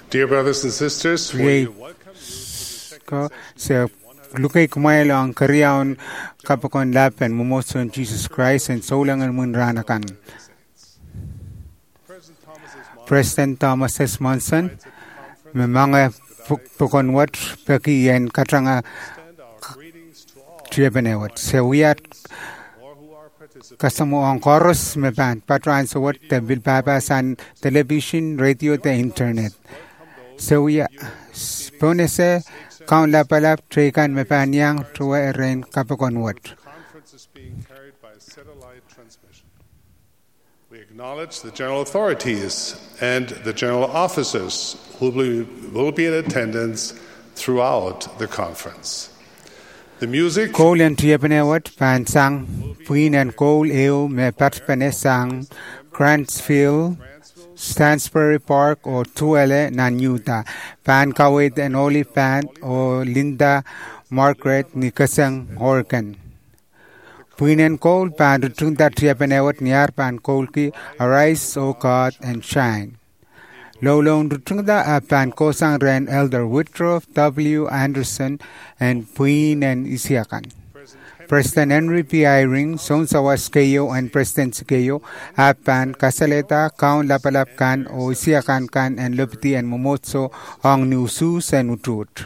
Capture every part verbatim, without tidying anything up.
Dear brothers and sisters, Yay. we welcome you to the Ko second sa lukay kumail ang karyaon kapakon lapen mumoson Jesus Christ and saulangan mun ranakan. President Thomas S. Monson, mga pukon wat peki yan katranga triyabanewat. Sa wiyat kasamo ang chorus meban patran sa wat bilbabasan television, radio, the internet. Sa wiyat ponese kaun lapalap trekan mepan yang tuwa eren kapakon wat. We acknowledge the general authorities and the general officers who will be, will be in attendance throughout the conference. The music Cole and Triabanewat, Pan Sang, Queen and Cole Eo, Me Patpane Sang, Crantsville, Stansbury Park, or Tuele Nanyuta, Pan Kawit and Oli Pan, or Linda Margaret Nikasang Horkan. Queen and Cole, Pan Rutunda Triabanewat, Niar Pan Kolki, Arise, O God, and Shine. Lolong Rutunda Pan Kosang Ren Elder Woodruff, W. Anderson, and Queen and Isiakan. President Henry P. Eyring, Sonsawas Keyo, and President Sikeyo, Apan, Kasaleta, Kaun Lapalapkan, O Isiakan Kan, and Lupiti and Momotso, Ong Nusus and Utut.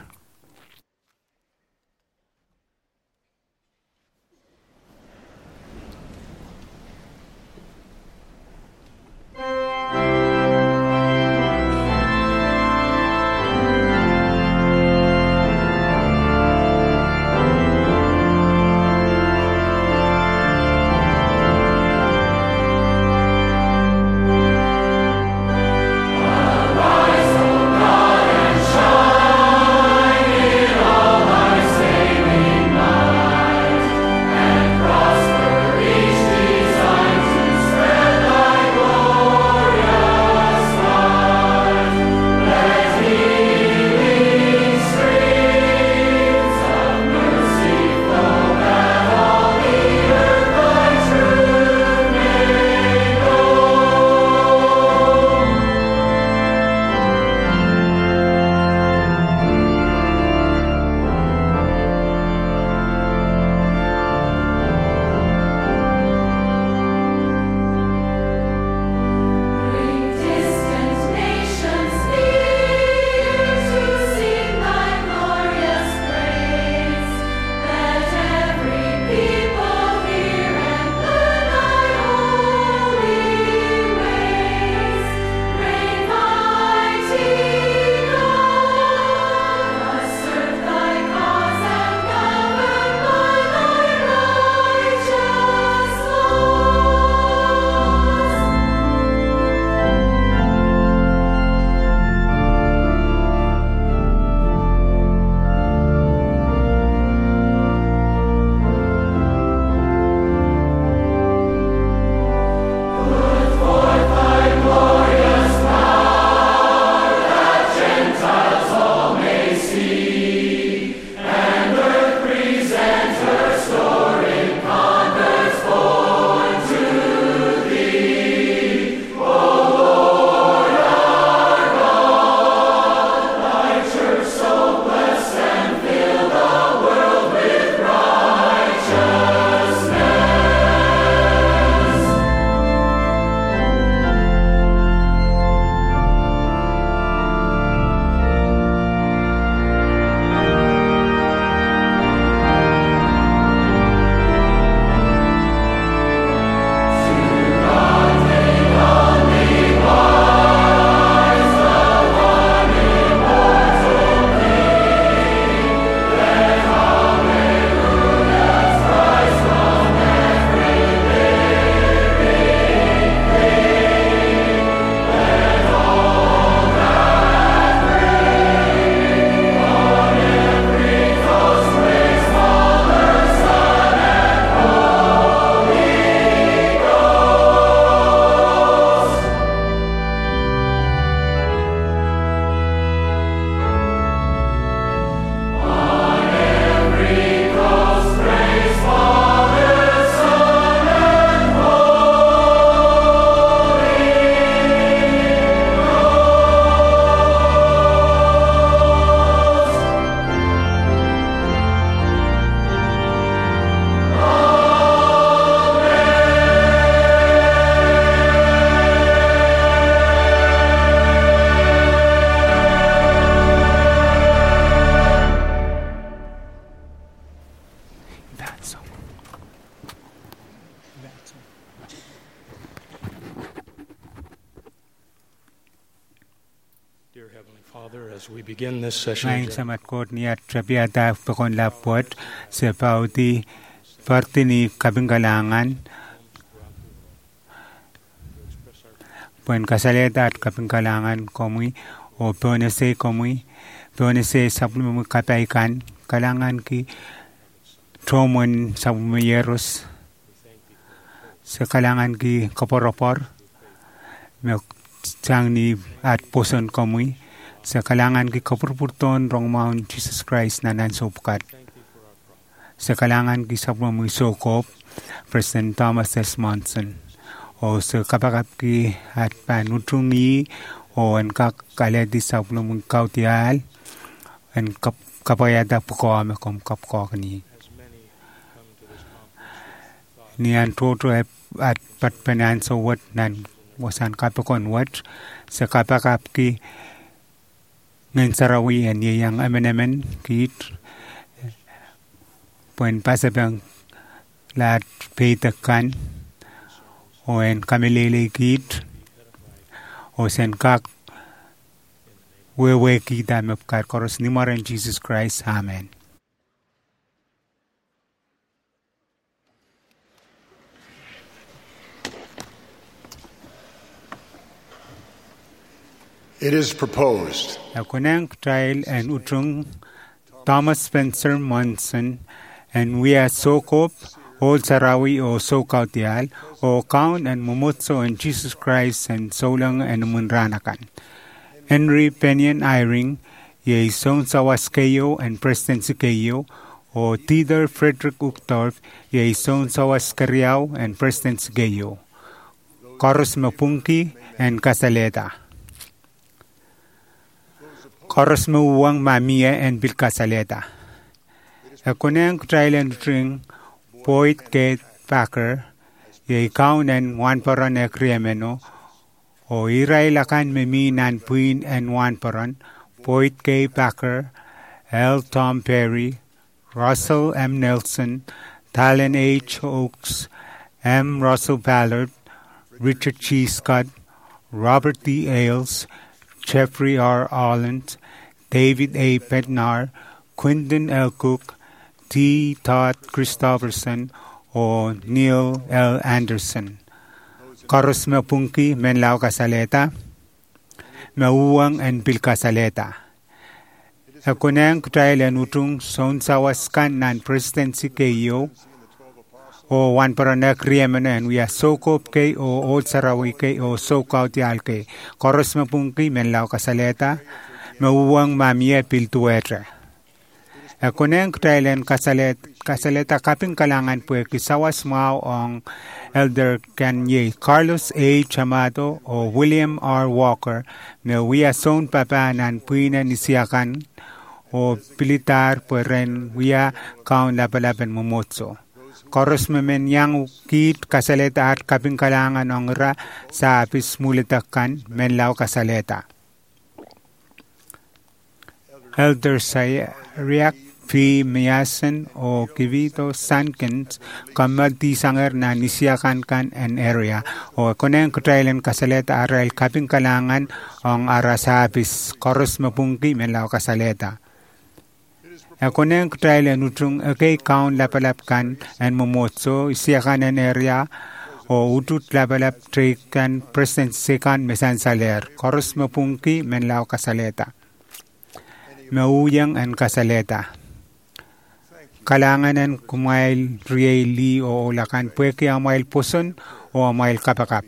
Arise, O God, and shine. Father, as we begin this session, Maing samat kot niat trabiata pakon lapot sa pauti parti ni kabingkalangan puen kasaleta at kabingkalangan komui o ponese komui ponese sablu kapaikan kalangan ki tromon sabmuyeros sa kalangan ki kaporopor me chang ni at poson komui sa kalangan ki kapurpurton rong Mount Jesus Christ na nansopkat. Sa kalangan ki sabmo sokop President Thomas S. Monson. O sa kapakap ki at panutungi o ang kakaledi sabmo kautial ang kap kapayada puko ame kom kapko kani. Niyan toto at patpanan so what nan wasan kapakon what sa kapakap ki ngayon sarawi yan yung amen-amen kit puen pasabang lahat peitakan o en kamilele kit o sen kak wewe kita mapkat koros ni maran Jesus Christ. Amen. It is proposed Akunang trial and utung Thomas Spencer Monson and we are Sokop, Old Sarawi o Sokautial o Count and Mumutso and Jesus Christ and Solang and Munranakan. Henry Penyan Iring, Ye Son Sawaskeyo and Preston Sikeyo o Theodore Frederick Uchtdorf, Ye Son Sawaskariao and Preston Sikeyo. Koros Mapunki and Casaleta. Koros Mawang Mamia and Bilkasaleta. A Konang trial and string, Poet Kate Packer, Ye Count and one Paran Ekriameno, O Irai Lakan Memi Nan Puin and one Paran, Poet K. Packer, L. Tom Perry, Russell M. Nelson, Talon H. Oakes, M. Russell Ballard, Richard G. Scott, Robert D. Ailes, Jeffrey R. Orland, David A. Bednar, Quinton L. Cook, T. Todd Christopherson, o Neil L. Anderson. Koros Mapunki, Menlao Casaleta, Mauwang and Bill Casaleta. Akunang trial and utung son sawaskan nan presidency kayo o wan paranak riemen and we are Sokop kay o Old Sarawi kay o Sokautial kay. Koros Mapunki, Menlao Casaleta, Mauwang Mamia Piltuetre. Akunang trial and kasalet kasaleta kaping kalangan po kisawas mao ang Elder Kanye Carlos A. Chamado o William R. Walker na wiya son papanan puina nisiyakan o pilitar po ren wiya kaun labalaban momotso. Koros memen yang kit kasaleta at kaping kalangan ang ra sa apis mulitakan menlaw kasaleta. Elder Sayariak P. Miyasan o Kivito Sankins kamagti sanger na nisiyakan kan an area o kuneng kutrailan kasaleta aral kaping kalangan ang arasapis koros mapungki menlaw kasaleta. Kuneng kutrailan utung okay kaun lapalapkan and momotso isiyakan an area o utut lapalap trekan present sekan mesan saler koros mapungki menlaw kasaleta. Mauyang an kasaleta. Kalanganan kumail really o lakan pweke amail puson o amail kapakap.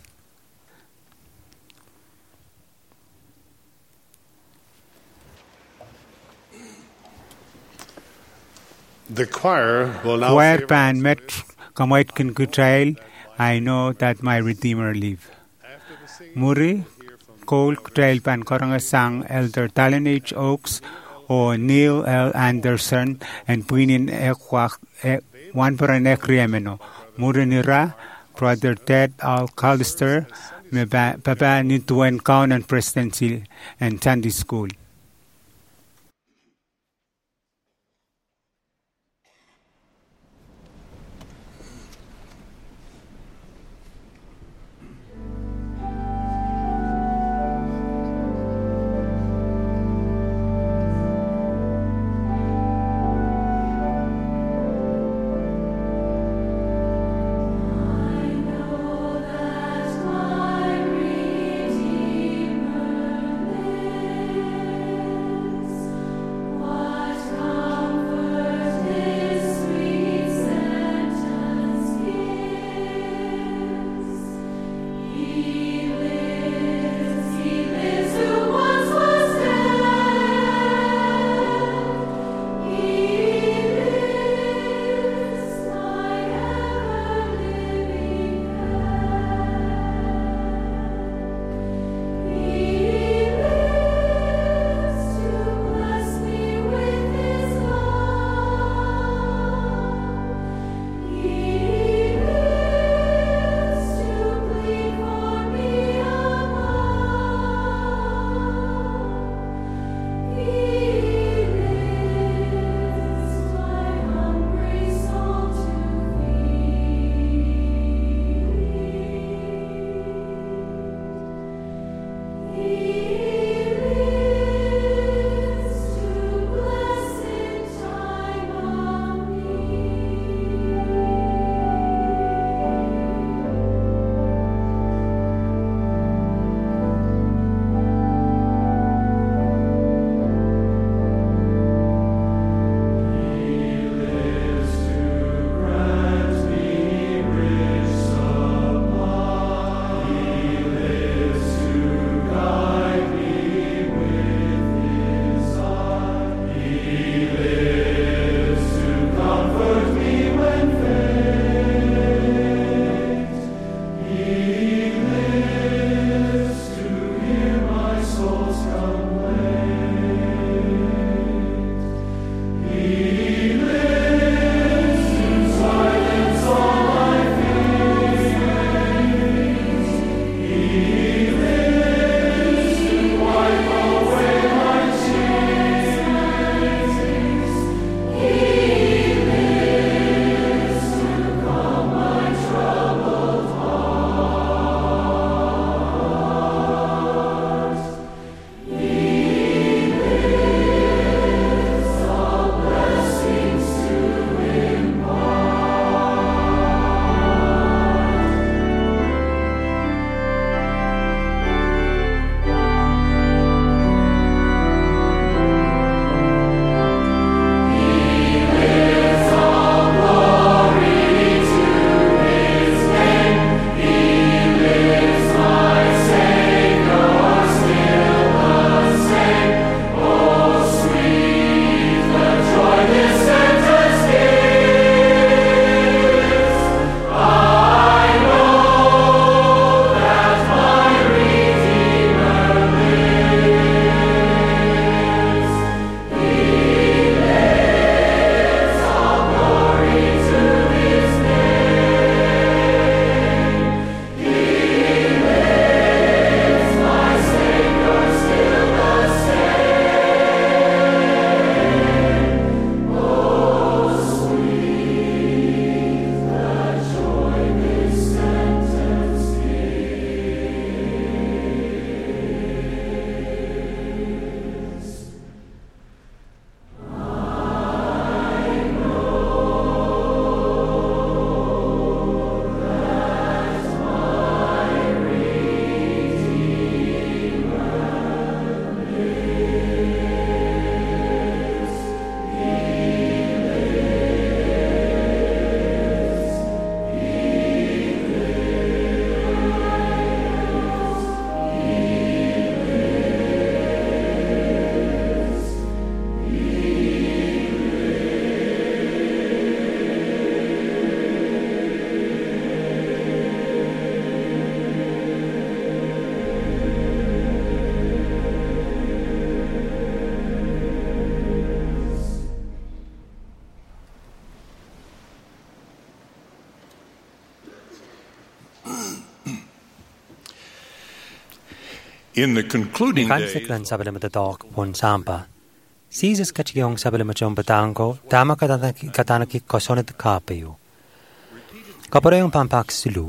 The choir will now Choir pan met kamait kin kutrail. I know that my Redeemer live. Muri Cole kutrail pan korang sang Elder Talon H. Oakes o Neil L. Anderson and Puinin Ekwak one paranek riemeno. Murinira, Brother Ted Al Callister, Papa Nituen County and Presidency and Sunday School. In the concluding days, Kansiklan sabalima dadok pon sampa. Caesar's kachiyong sabalima chong batango, tama katanaki katanaki kosonit kapayo. Kaparayong pampak silu.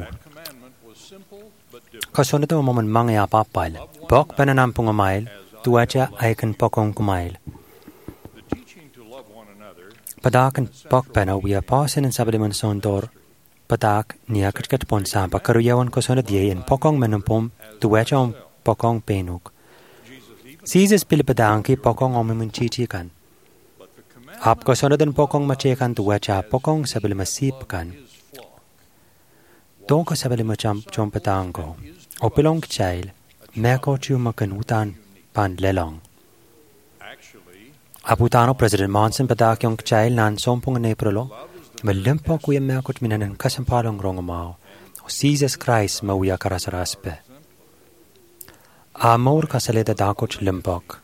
Kosonit mo man mangya papal. Bok pananampung amail, tuacha aikan pokong kumail. Padakan pok pena we are passing in sabaliman sondor. Padak niya katkat pon sampa karuyawan kosonit ye in pokong menumpom, tuacha pokong penuk. Caesar's pilipadanki pokong omimunchichikan. Ap kosonadan pokong machekan tuwacha pokong sabalimasipkan. Donko sabalimacham chompatango. Opilong chail, meko chumakan utan pan lelong. Aputano President Monson padakyong chail nan sompong neprolo. Malimpo kuya mekot minanan kasampalong rongomao. Caesar's Christ mawia karasaraspe. Amor kasaleda dakoch limpok.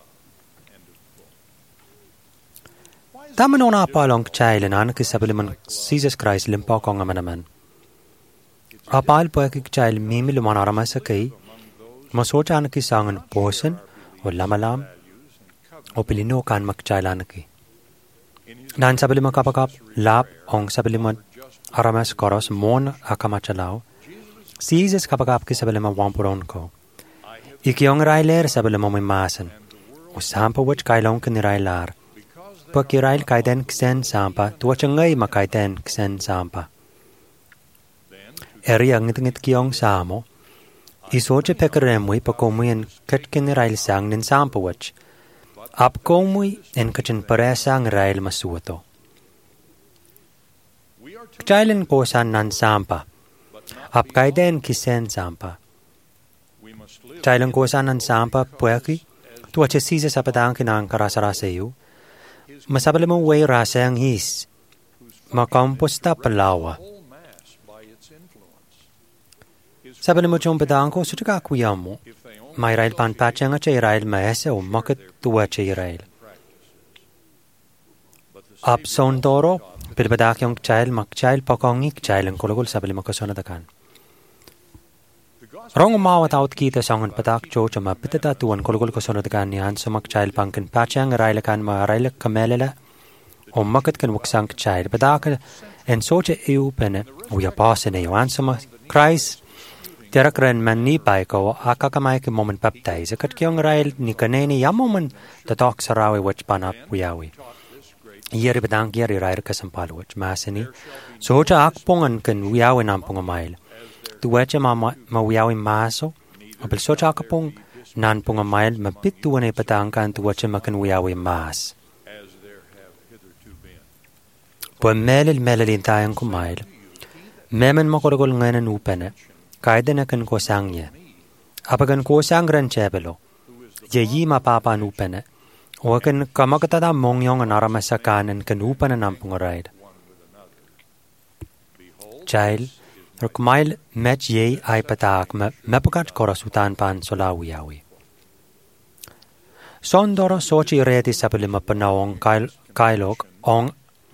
Taman ona palong chail nan kisabiliman Jesus Christ limpok ong amanaman. Apal poekik chail mimi lumanarama sa kay masocha anaki sangan posen o lamalam o pilino kan makchailanaki. Nan sabiliman kapakap lap ong sabiliman aramas koros mon akamachalao. Jesus kapakap kisabiliman wampuron ko. Ikiong railer sabalama may masan. O sampa wach kailong kanirailar. Pagkirail kaiten ksen sampa, tuwach ngay makaiten ksen sampa. Eri ang ngit-ngit kiyong samo, isoche pekaremui pakomuyan kat kanirail sang nin sampa wach. Ap komui en kachin paresang rail masuto. Kchailin ko san nan sampa. Ap kaiten kisen sampa. Chailang kosan ng sampa pueki, tuwache Caesar sa patang kinang karasarasayo, masabali mong way rasa ang his, makampusta palawa. Sabali mo chong patang ko, sutika kuya mo, may rail pan patchang at rail maese o makit tuwache rail. Ap son toro, pilpadak yung chail makchail pakongik chail ang kulagul sabali mo kasonadakan. Rong umawat out kita sangan patak chocha mapitata tuan kolgol kasonadakan niyan sa makchail pangkin patchang railakan marailak kamelela o makat kan waksang chail patak en socha iu pene uya pasen e yuan sama Christ terakren man ni pai ko akakamay ke moment baptize kat kyong rail ni kaneni ya moment tatak sarawi wach panap uyawi yeri badang yeri rail kasampal wach masini socha akpongan kan uyawi nampong amail tuwacha mawiyawi maso, apil socha kapong nan pong amail mapituan ay patangkan tuwacha makan wiyawi mas. Pwa melil melalin tayang kumail, memen makoragol ngayon upene, kaya din akan kosang niya. Apagan kosang ran chebelo, yayi mapapan upene, o akan kamakatata mongyong anaramasakan kan upan na nampong araid. Child, Rukmail met ye ay patak mepakat korasutan pan solawiyawi. Sondoro sochi reti sapilima panawong kailok ong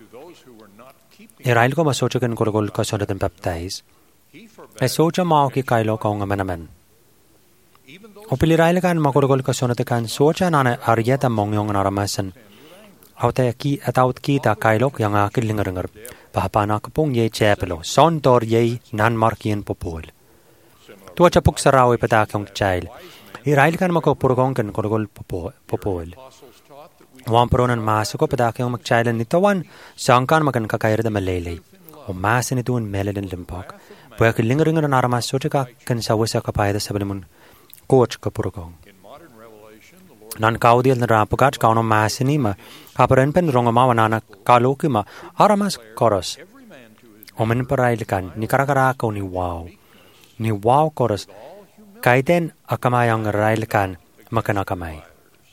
irail ko masochakan kologol kasonatan baptize. Ay socha mao ki kailok ong amanaman. O pilirail kan makologol kasonatakan socha nana aryeta mongyong naramasan. Aute ki ataut kita kailok yang akil lingar-lingar. Pahapana kapong ye chepelo, sondor ye nan markian popol. Tuwacha puk sarawi patakyong chail. Irail kan makopurgong kan kolgol popol. Wampuronan maso ko patakyong magchailan nitawan, sangkan magan kakairada malelay. O masin ituun melalin limpak. Buya kilingaringan na naramas sochika kan sawasa kapayada sa balimun coach kapurgong. Nan kaudil na rapagat kauno masini ma kaparan pen rongamawa nana kaloki ma aramas koros. Omen parailikan ni karakarakaw ni wow. Ni wow koros kaiten akamayang railikan makanakamay.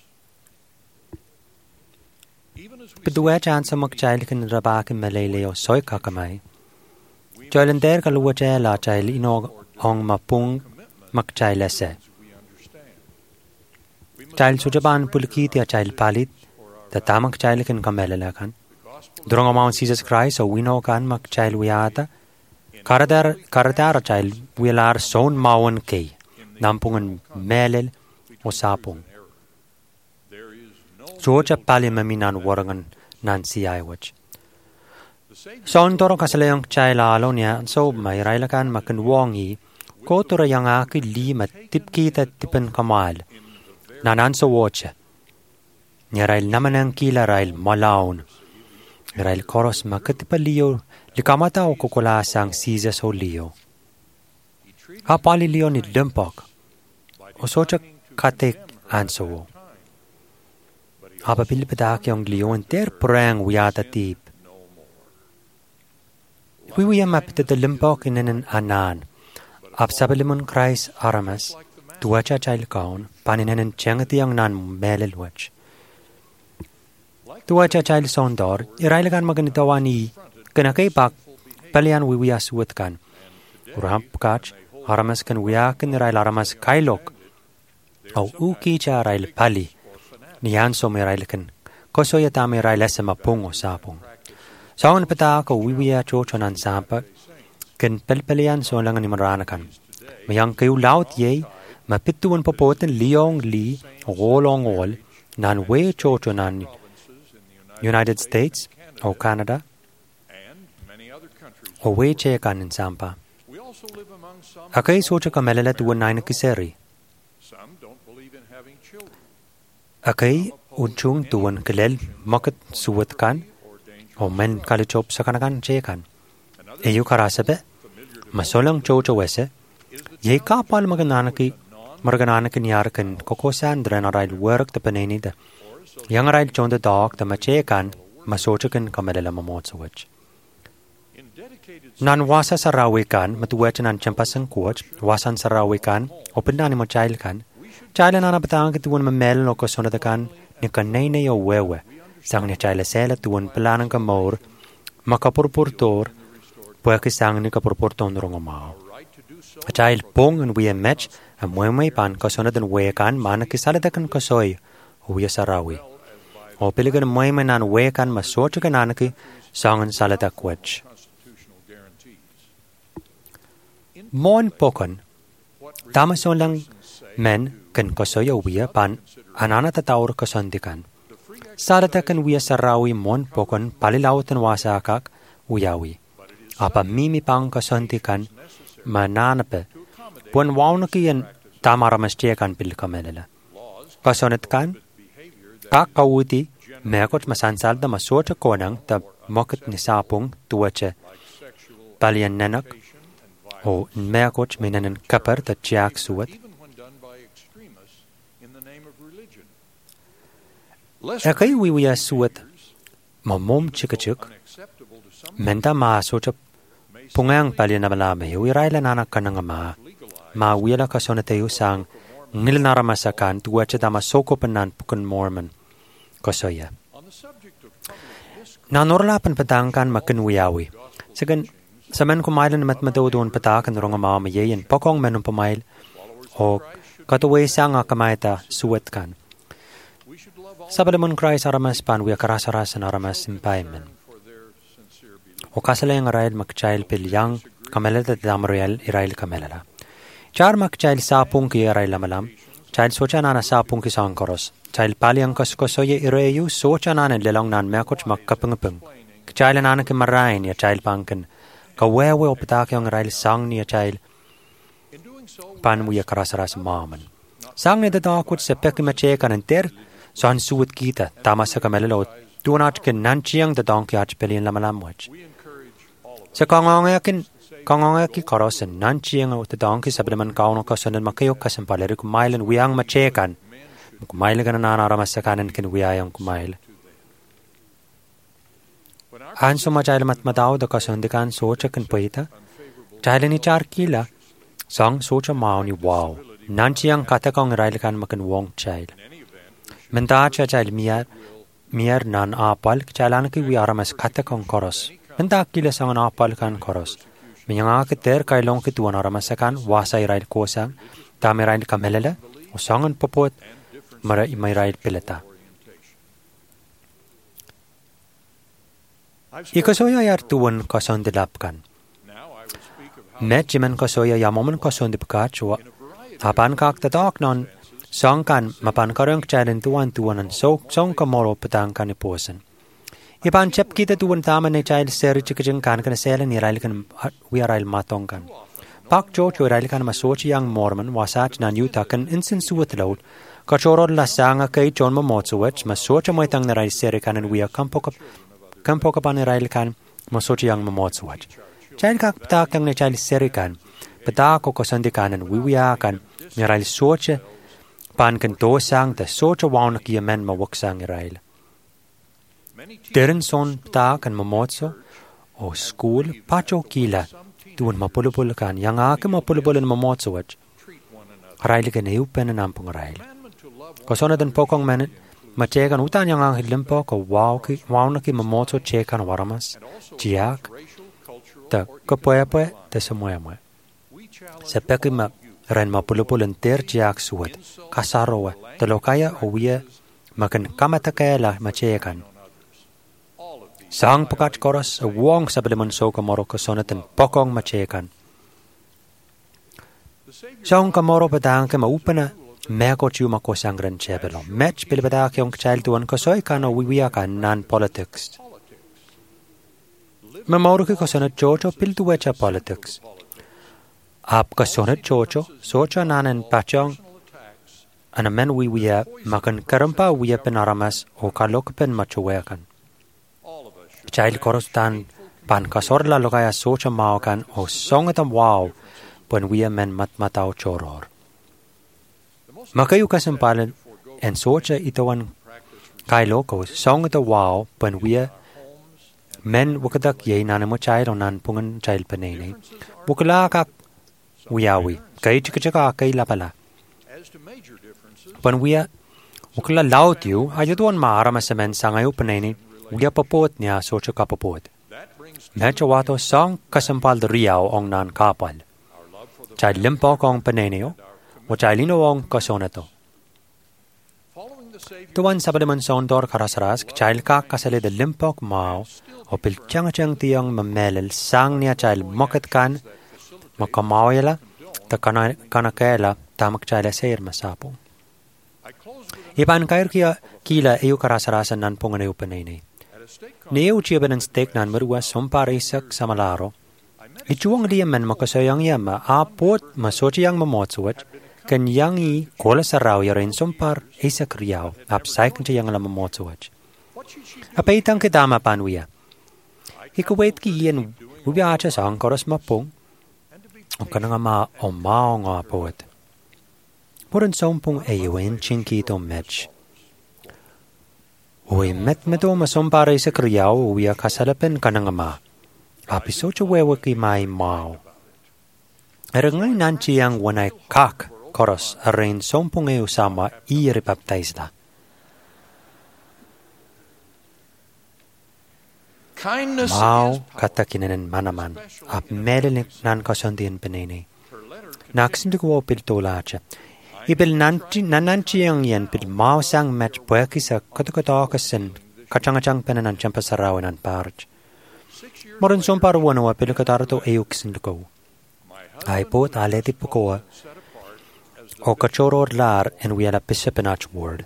Pidua chance magchailikan rabakin malayleo soy kakamay. Joylender kaluwa chayla chayl inog ong mapung magchaylese. Child sujaban pulkiti a child palit, the tamak child can kamelalakan. Durong amount Jesus Christ, o wino kan mak child wiata, karadar karadar child wilar son mawan kay. nampungan melel o sapung. Georgia pali maminan warangan nan siyaiwach. Son toro kasalayang chayla alonya so may railakan makan wongi ko yang aki lima tipkita tipen kamal nanan so watcha. Nyarail naman ang kila rail malaon. Rail koros makatipaliyo likamata o kukulasang siza so liyo. Apali liyo ni Limpok o socha katek anso. Apa pilipadak yung liyo enter prang wiyata tip. Wiwiya mapitata Limpok inanan anan. Apsabalimun Christ aramas tuwacha chayl kaon paninanan changati ang nan melelwach. Tuwacha chayl sondor irailakan maganitawani kanakay pak palian wiwiya suwatkan. Uramp kach aramas kan wiyakan irail aramas kailok. Au uki cha irail pali. Niyan so may irailkan. Koso yata may irail sa mapung o sapong. Saon pata ko wiwiya chochonan sampa. Kan pelpelian so lang ni maranakan. Mayang kayo laut ye mapituan popoten liong li rolong ol nan we chochonan United States o Canada o we chekan in sampa. Akay socha kamelala tuwan na nakiseri. Akay unchung tuwan kalel makat suwat kan o men kalichop sa kanakan chekan. Eyo karasabe masolang chocho wese ye kapal magananaki margananaki niyarkan kokosan dren arail work the panenida. Yang arail chonda dog the machekan masochakan kamelala mamotsawach. Nan wasa sarawikan matuwechan an champasang kuwach wasan sarawikan o pinani mo child kan child na nabatang kituan mamel no kosonadakan ni kanay o wewe sang ni child sela tuwan pelanang kamor makapurpurtor puwaki sang ni kapurpurton rongomao. A child pong and we a match and mwemwe pan kasonadan wekan man kisaladakan kasoy huya sarawi. O piligan mwemwe nan wekan masochakan anaki sangan saladakwach. Mon pokon, tamason lang men kan kasoy uwiya pan anana tatawar kasondikan. Saladakan wiya sarawi mon pokon palilawatan wasakak uyawi. Apa mimi pang kasondikan mananape pun waunaki yan tamaramaschiakan pilkamelala. Kasonitkan kakawuti mekot masansalda masocha konang ta mokit ni sapung tuwache palian nanak o mekot minanan kapar ta chiak suwat. Akay wiwiya suwat mamom chikachuk menta masocha pungang palian na malami, uiraila nanak ka nga ma, mawila ka sonatayo sang nilanaramasakan tuwacha dama soko panan pukan Mormon, kasoya. Nanorlapan patangkan makin wiyawi. Sagan, saman kumailan mat matawdoon patakan rong ama mayayin, pokong menong pamail, o katuway sang akamayta suwatkan. Sabalamun Christ aramas pan, wiya karasarasan aramas simpayman. O kasalayang arail magchayl pilyang kamelala damariel irail kamelala. Char magchayl sapung ki irail lamalam, chayl socha nana sapung ki sangkoros, chayl paliang kaskosoye irayu socha nana lelang nan mekoch magkapangapang. Chayl nana ki marain ya chayl pangkan, kawewe o patakyang irail sang niya chayl panmuya karasaras maman. Sang ni dadakot sa pekimachekan enter, saan suwat kita, tama sa kamelala o tunat kin nanchiyang dadang ki achpelian lamalamwach. Sa kangangayakin, kangangayaki karosan, nanchiyang o tadangki sablaman kauno kasanan makayok kasampalari kumailan wiyang machekan. Kumailan ka na nanaramas sa kanan kin wiyayang kumail. Hanso machayla matmataw da kasandikan socha kin paita. Chayla ni char kila, sang socha mao ni wow. Nanchiyang katakang railikan makan wong chayla. Mentacha chayla miyar, miyar nan apal, chayla ki wiyaramas katakang karos. Mentak kila sangan apal kan koros. Minyanga kiter kailong kituan aramasakan wasa irail kosang, dami irail kamelala, o sangan popot, mara may irail pilata. Ikasoya yar tuwan kasondilapkan. Met jiman kasoya yamoman kasondipkachwa, Apan kak tatak non song kan mapan karang chailen tuan tuanan so song kamoro petang kan iposen. Ipan chep kita tuan taman ne chail seri chikajeng kan kan selen irail kan wiarail matong kan. Pak George irail kan masochi yang Mormon wasach nan yuta kan insin suwat laut. Kachorod la sanga kay John Mamotsuwach masocha mo itang narail seri kan and we are kampok kampok pan irail kan masochi yang Mamotsuwach. Chail kak petak yang ne chail seri kan petak ko kosandi kan and wiwia kan nirail socha pan kan to sang the socha wauna ki men mawak sang irail. Deren son petak kan Mamotso o school pacho kila tuan mapulupul kan yang ake mapulupul in Mamotsuwach. Irail kan eupen and ampung irail. Kosona dan pokong menit macekan utan yang ang hilimpo ko wow ki wow na ki Mamotso cekan waramas jiak ta kapoe-poe ta semuanya. Sepeki ma ren mapulupul enter jiak suat kasarowa ta lokaya owie makan kamatakela macekan. Sang pekat koros wong sabeleman so kamoro kosona dan pokong macekan. Sang kamoro pedang ke maupena Meko ciuma ko sangren cebelo. Match pilbada kyong child tuan kosoy kano wiwia kan nan politics. Memoro ki kosona chocho piltu wecha politics. Ap kosona chocho socha nanen pachong ana men wiwia makan karampa wiya penaramas o kalok pen machowekan. Child koros tan pan kasorla lokaya socha maokan o songatam wow pun wiya men matmatao choror. Makayu kasampalan en socha itawan kailoko song ito wow pan wiya men wakadak yay nanamo child onan pungan child panene wukala kak wiyawi kay chikachaka kay lapala pan wiya wukala laut yu ayutuan maarama sa men sangayo panene wiya papot niya socha kapapot mecha wato song kasampal riyaw ong nan kapal child limpo kong paneneo Wachalino wong kasonato. Tuan sabadaman sondor karasaras child ka kasale de limpok mao o pilchang-chang tiyang mamelel sang niya child mokat kan makamawela ta kanakela tamak child sayr masapo. Ipan kair kia kila eyu karasarasan nan pungan eyu panene. Neu chiyaban stek nan marua sompar isak samalaro. Ichuang liya men makasayang yama apot masochi yang mamotsuwat kan yangi kola saraw yarin sompar isak riyaw apsay kan yang alam mamotsuwat. Apa itang kitama panwiya. Ikawait ki iyan ubiya acha sa ang koros mapong o kanang ama o mao nga poet. Puran sompong ayawin chinki to mech. Uy met meto masompar isak riyaw ubiya kasalapin kanang ama. Apiso chawewa ki may mao. Erangay nanchi yang wanay kak koros arin sompong e usama i repaptaisda. Mao katakinan manaman ap melenik nan kasondian penene. Naksindik wo piltolacha. Ibil nanchi nananchi yang yan pil mao sang match puekisa katukatokasin kachangachang penanan champasarawan an parch. Moran sompar wanawa pilkatarto euksin luko. Ay po taleti pukoa o kachoror lar en wiela pisipinach word.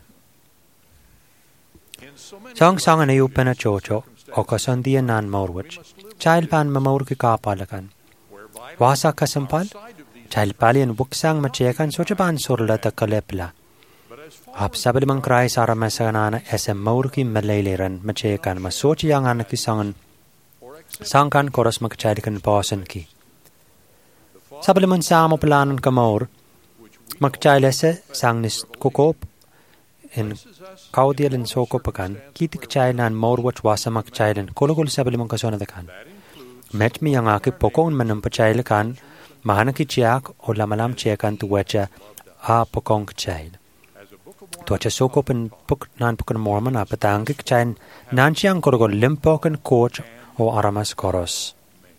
Sang sangan ayu penachocho o kasandian nan morwich, child pan mamor ki kapalakan. Wasa kasampal, child palian buksang machekan sochapan surla ta kalepla. Ap sabalimang kray sara masanana esem maur ki malaileran machekan masochi yang anak ki sangan sangkan koros magchalikan pasan ki. Sabalimang samo planan kamaur, magchailese sangnis kukop in kaudialan sokopakan, kitik chailan morwach wasa magchailan kologol sabalimang kasonadakan. Met mi yang aki pokong manampachailakan, mahanaki chiak o lamalam chiakan tuwacha a pokong chail. Tuwacha sokopan puk nan pukan morman a patangik chain nanchiang kologol limpokan coach o aramas koros.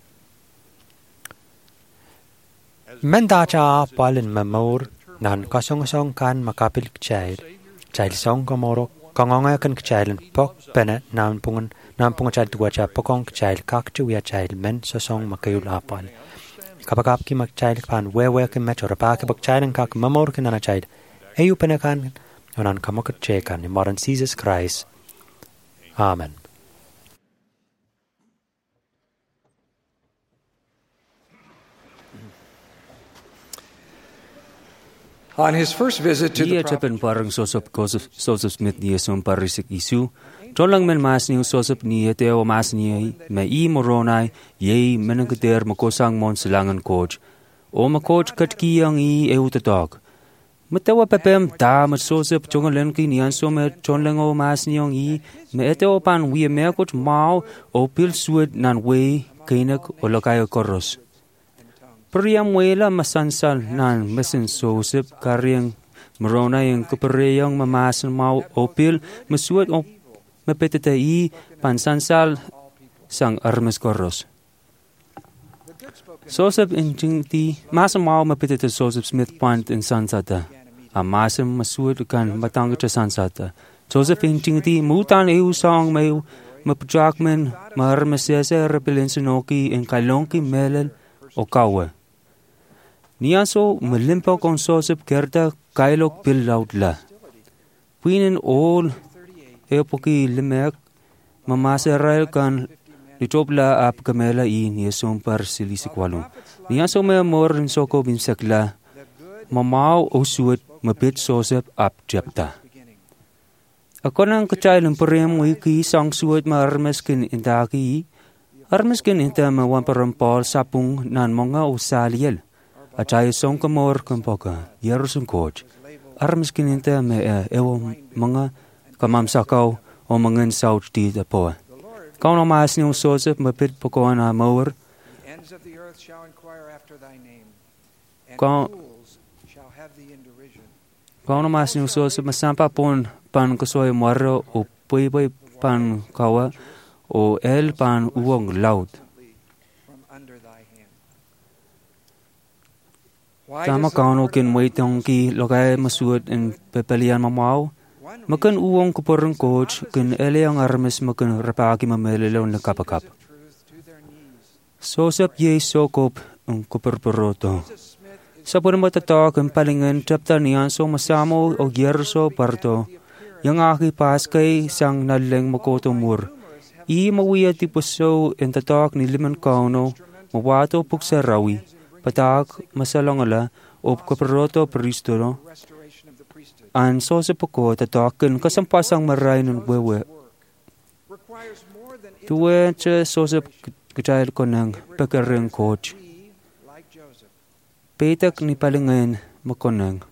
Mendacha palin mamur nan kasong-song kan makapil kchail. Chail song kamoro kangongay kan kchailin pok pena nan pungan nan pungan chail tuwacha pokong kchail kakchu ya chail men sosong makayul apal. Kapag ki magchayl pan wewe ki met or pa ki bagchayl kak mamor ki nanachayl. Ayu penakan onan kamakot chekan ni modern Jesus Christ. Amen. On his first visit to the Dia chapen parang Joseph Joseph Joseph Smith ni som parisik isu. Jolang men mas ni Joseph ni eteo mas ni me I moronai ye menengder makosang mon selangan coach. O ma coach kat ki yang I eu tatok. Matawa pepem ta ma Joseph jongen ki nian so me jonlang o mas ni yang I me eteo pan wi me coach mau o pil suet nan we kainak o lakay koros. Priyam wela masansal nan mesin Joseph karyang marona yung kapareyang mamasan mau opil masuot o mapetete I pansansal sang armes koros. Joseph injingti masam mau mapetete Joseph Smith pant in sansata. A masam masuot kan matang cha sansata. Joseph injingti mutan eu song meu mapujakmen marmesese repelensinoki in kailonki melel o kawe. Niaso melimpa kon Joseph kerta kailok pil lautla. Puinin all epoki limek mamaseral kan litopla ap kamela I niasom par silisikwalo. Niaso me morin soko binsekla mamau osuot mapit Joseph ap jepta. Ako nang kachaylan parem wiki sang suot marmeskin intaki armeskin inta mawamparampal sapung nan mga usaliel. Atay song kamor kampoka, Yerusalem coach. Armas kininta me ewo mga kamamsakaw o mga south di po. Kau na mas niyong Joseph mapit po ko na mawar. Kau kau na mas niyong Joseph masampa pon pan kasoy maro o puipoy pan kawa o el pan uwang laut. Tama kano kin waitong ki lokay masuot in pepelian mamaw. Makan uwong kuporong coach kin ele ang armes makan rapaki mamelelaw na kapakap. Joseph ye sokop ang kuperperoto. Sa po na matatak ang palingan chapter niyan so masamo o gerso parto. Yang aki paskay sang naleng makotomur. I mawiya tipuso in tatak ni liman kano mawato puksa rawi. Patak masalangala o kaparoto pristolo an so sa poko tatakan kasampasang maray ng wewe. Tuwe cha so sa kachayal ko ng pagkarang coach. Petak ni palingan makonang.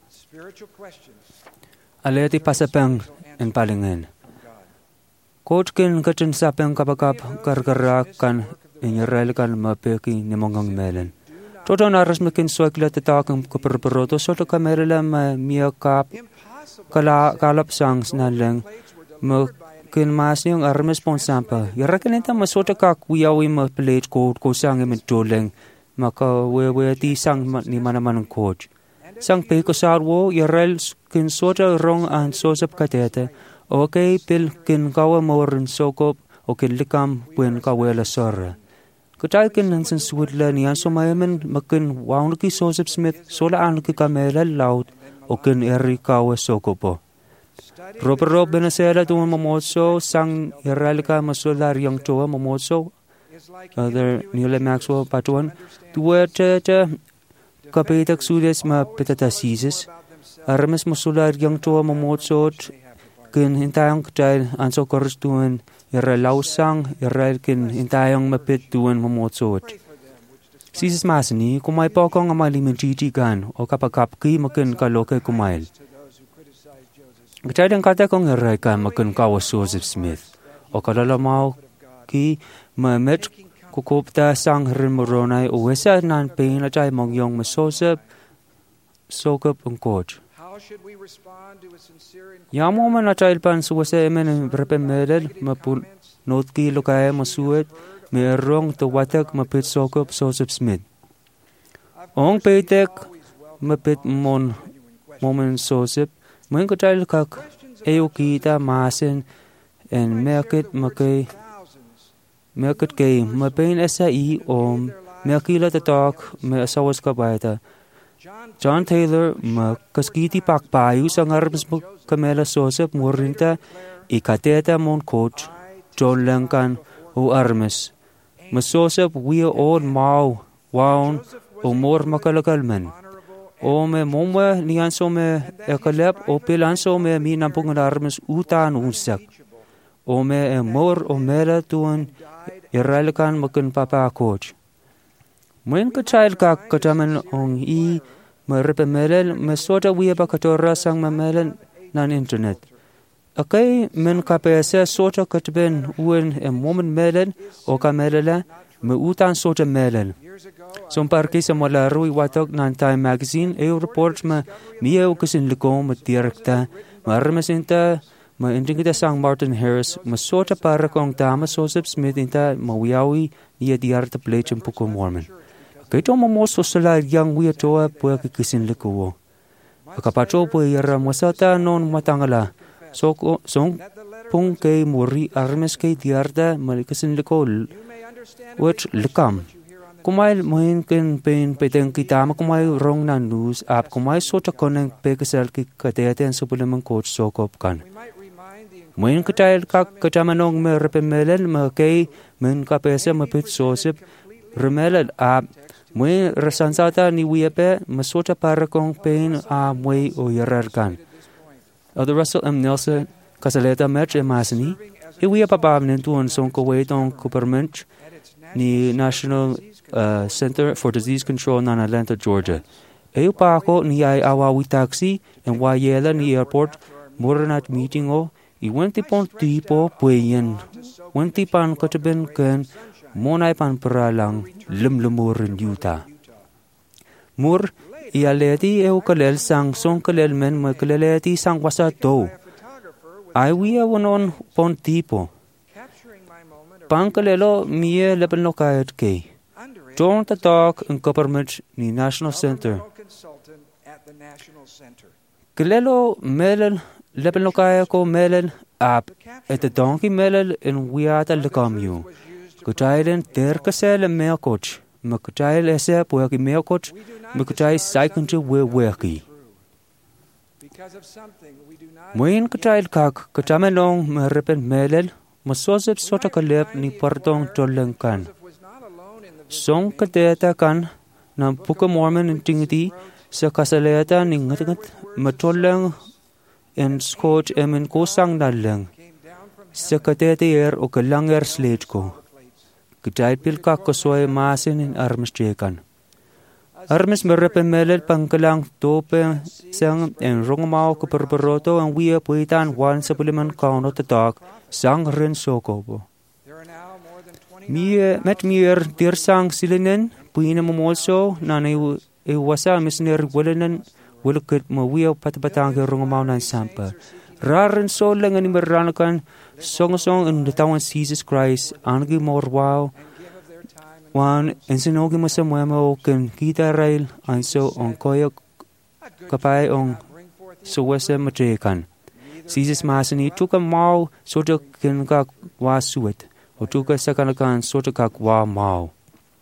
Aleti pasapang en palingan. Coach kin kachan sapang kapakap karkarakan inyarel kan mapeki ni mongang melen. Toto naras mekin soikla tatakang kaperperoto soto kamerala ma miyakap kala kalap sang snaleng mekin mas niyong armes pon sampa. Yarakin ita masota kak wiyawi ma plate code ko sang imen doleng maka wewe ti sang ni manaman ng coach. Sang pe ko sarwo yarel kin sota rong an sosap katete okay pil kin kawa morin sokop o kin likam puen kawela sora. Kutay kin nansan suwidla niya sumayaman makin wawn ki Joseph Smith sola an ki kamela laut o kin eri kawa soko po. Ropero benasela tuwa mamotso sang iralika masular yang tuwa mamotso other nila Maxwell patuan tuwa cha kapitak sudes ma pitatasis aramas masular yang tuwa mamotso kin hintayang kutay anso korstuan Ira lausang, ira kin intayang mapit tuwan mamotsot. Sisis masani, kumay po ako nga malimanjijigan o kapagkapki makin kalokay kumail. Gachayang kata kong ira ka makin kawas Joseph Smith o kalalamaw ki mamet kukupta sang rin moronay o wesa nan pain at ay mongyong masosep sokap ang coach. Yamo man na child pan suwasa emen en repemedel mapun not ki lokaya masuet merong to watak mapit sokop Joseph Smith. Ong petek mapit mon moment Joseph muen ko child kak eyo kita masen en merket makay merket kay mapain esa I om me akila tatak me asawas kabaita. John Taylor ma kaskiti pakpayu sa ngarabas mo Kamela Joseph murinta ikateta mon coach John Lankan o Armes. Ma Joseph wia od mau waun o mor makalakalman. O me momwa nianso me ekalep o pilanso me minampungan Armes utan unsak. O me e mor o mela tuan iralakan makan papa coach. Mwen ka child ka kataman ong i Merpe melel mesota wia ba katora sang mamelen nan internet. Akai men kapese sota katben uen e momen melen o kamelela me utan sota melen. Som parki sa mola rui watok nan Time magazine e report ma mie o kasin liko ma direkta ma armesinta ma indingita sang Martin Harris ma sota para kong tama Joseph Smith inta ma wiawi niya diarta plechem puko Mormon. Kaito mo so sala yang wia toa pua kikisin likuwo. Akapacho pua yara masata non matangala. Soko song pung kay muri armes kay diarda malikasin likol. Which likam. Kumay mohin ken pen peteng kitama kumay rong na news app kumay so takoneng pekasal ki kateten suplemen coach sokop kan. Mohin katayal kak katamanong me repemelen ma kay men kapesa mapit Joseph remeled app. Mui rasansata ni wiepe masota para kong pain a mui o yararkan. Other Russell M. Nelson kasaleta match e masani. E wiepa babnen tuon song kawait on Coopermench ni National uh, Center for Disease Control nan Atlanta, Georgia. E pa ako ni ay awawi taxi en wayela ni airport muranat meeting o i wenti pon tipo puyen. Wenti pan kataben ken monay pan paralang lumlumurin yuta. Mur ialeti eu kalel sang song kalel men ma kaleleti sang wasa to. Ai wia wonon pon tipo. Pan kalelo mie lepen lokayat ke. John tatak in Coppermint ni National Center. Kalelo melel lepen lokaya ko melel ap et donkey melel in wiata lekamyu. Kutailen terkasele mea coach, makutail ese poaki mea coach, makutai saikuntu we weki. Moin kutail kak kutamenong merepen melel, masosep sota kalep ni partong tolenkan. Song kadeta kan na puka Mormon intingiti sa kasaleta ni ngatingat matoleng en coach emen kosang naleng. Sa kadeta er o kalanger slate ko. Kejait pilka kosoy masin in Armes jekan. Armes merepen melel pangkalang tope sang en rongmao keperberoto ang wia puitan wan supplement kauno tatak sang ren sokobo. Mie met mier dir sang silinen puina momolso nan e wasa misner welenen welket mo wia patbatang ke rongmao nan sampa. Raren so lang ani meranakan song-song in the town Jesus Christ angi morwao wan ensinogi masamuemo ken kita rail anso on koyok kapay on suwese matekan. Jesus masani tuka mau soto ken kak wa suet o tuka sakanakan soto kak wa mau.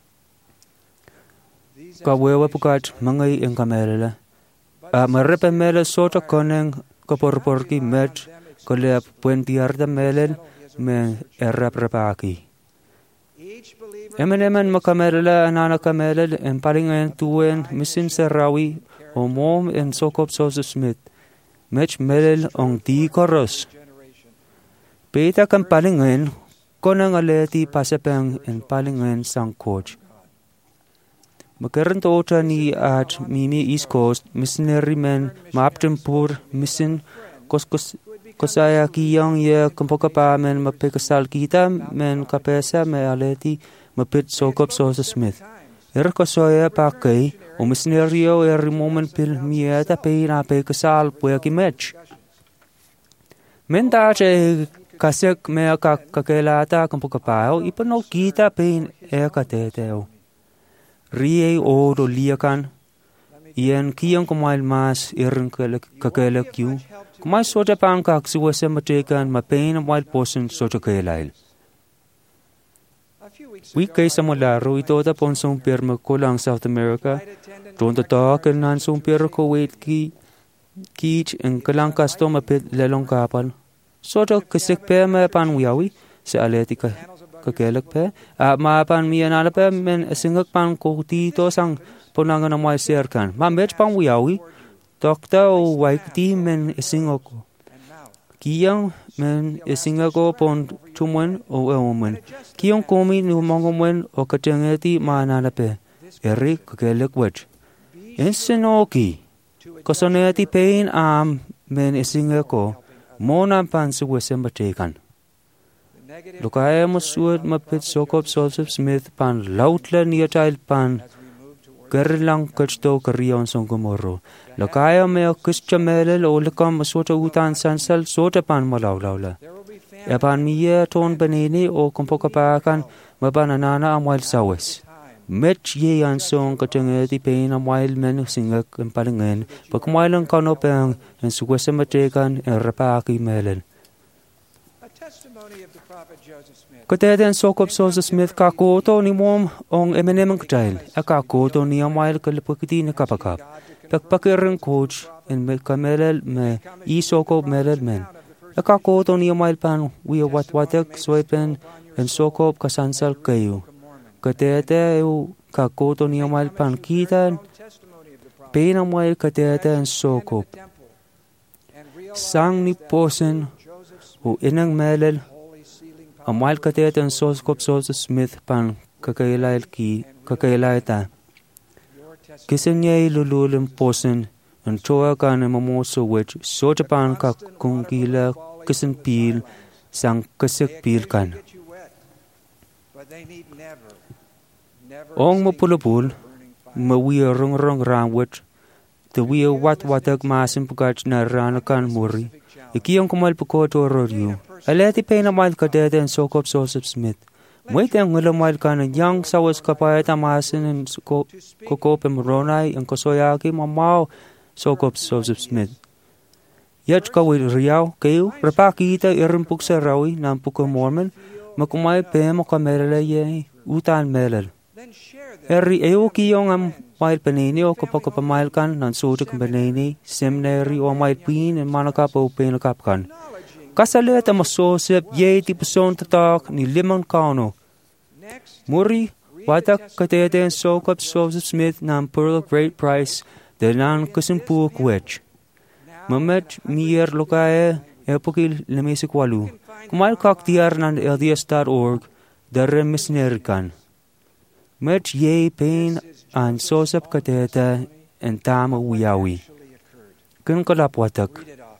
Kawewa pukat mangay ang kamerala. A marepemela soto koneng kaporporki met kolep puentiarda melen me erraprapaki. Emenemen makamerala anana kamelel en palingan tuen misin serawi o mom en sokop Joseph Smith. Mech melel ong di koros. Peta kan palingan konang aleti pasepeng en palingan sang coach. Makaran tota ni at Mimi East Coast missionary men maaptempur mission koskos kosaya kiyang ye kumpoka pa men mapikasal kita men kapesa me aleti mapit sokop Joseph Smith. Er kosoya pa kay o missionaryo er moment pil mieta pe na pikasal pueki match. Men dace kasek me kakelata kumpoka pa o ipanol kita pe e kateteo. Rie o do liakan ien kiyang kumail mas irin kakelak yu kumail soja pang kak suwase matekan mapain ang wild potion soja kailail. Week kay sa mularo ito ta pon song pirma ko lang South America. Doon ta ta nan song pirma ko wait ki kich ang kalang kasto mapit lalong kapal. So ta kisik pe ma pan wiyawi sa aletika kakelak pe. A ma pan mi anala pe men singak pan ko ti to sang ponangan na mai serkan. Ma mech pan wiyawi. Dokta o waikti men singok. Kiyang men isingako pon tumwen o ewomen. Kiyong komi ni mongomwen o katengeti maananape. Eri kakelek wech. Insinoki. Kosoneti pain am men isingako. Mona pan suwesem batekan. Lukaya masuad mapit sokop Joseph Smith pan lautla niatail pan. Gerlang kachto kariyon song gomoro. Lakaya meo kistya melel o lakam sota utan sansal sota pan malawlawla. Epan miye ton banini o kumpokapakan mabananana amwal sawes. Met ye an song katengeti pain amwal men singak empalingen. Pagmwailang kanopeng en suwesematekan en rapaki melel. Kateden sokop Joseph Smith kakoto ni mom ong emenem ktail. Akakoto ni amail kalipakiti ni kapakap. Pagpakirang coach en me kamelel me isokop melel men. Akakoto ni amail pan wiya watwatek soipen en sokop kasansal kayo. Katete eu kakoto ni amail pan kita pain amail katete en sokop. Sang ni posen o inang melel Amail katete ang soskop Joseph Smith pan kakailail ki kakailail ta. Kisan niya ilululim posen ang choa ka na mamoso which soja pan ka kung kila kisan pil sang kasik pil kan. Ong mapulapul mawiya rong rong rang which the wiya wat watak masin pagkach na ranakan muri. Iki ang kumalpukoto rodyo. Aleti pain a mile kadete and sokop Joseph Smith. Wait ang ngula mile ka na yang sawas kapayat amasin and kokop and moronay ang kosoyaki mamaw sokop Joseph Smith. Yat kawil riyaw kayo rapakita irimpuk sa rawi ng puko Mormon makumay pe mo kamerala ye utan melal. Eri eyo kiyong ang mile panini o kapakapamail kan ng sotik panini seminary o mile pin and manakap o pinakap kan. Kasalit ang masosip ye tipuson tatak ni limang kauno. Muri, watak katete ang sokop Joseph Smith ng Pearl Great Price dalang kasimpuk wech. Mamet mier lokae epokil lemesik walu. Kumail kaktiar ng L D S dot org dare misnerikan. Met ye pain ang sosip katete ang tama wiyawi. Kun kalapwatak.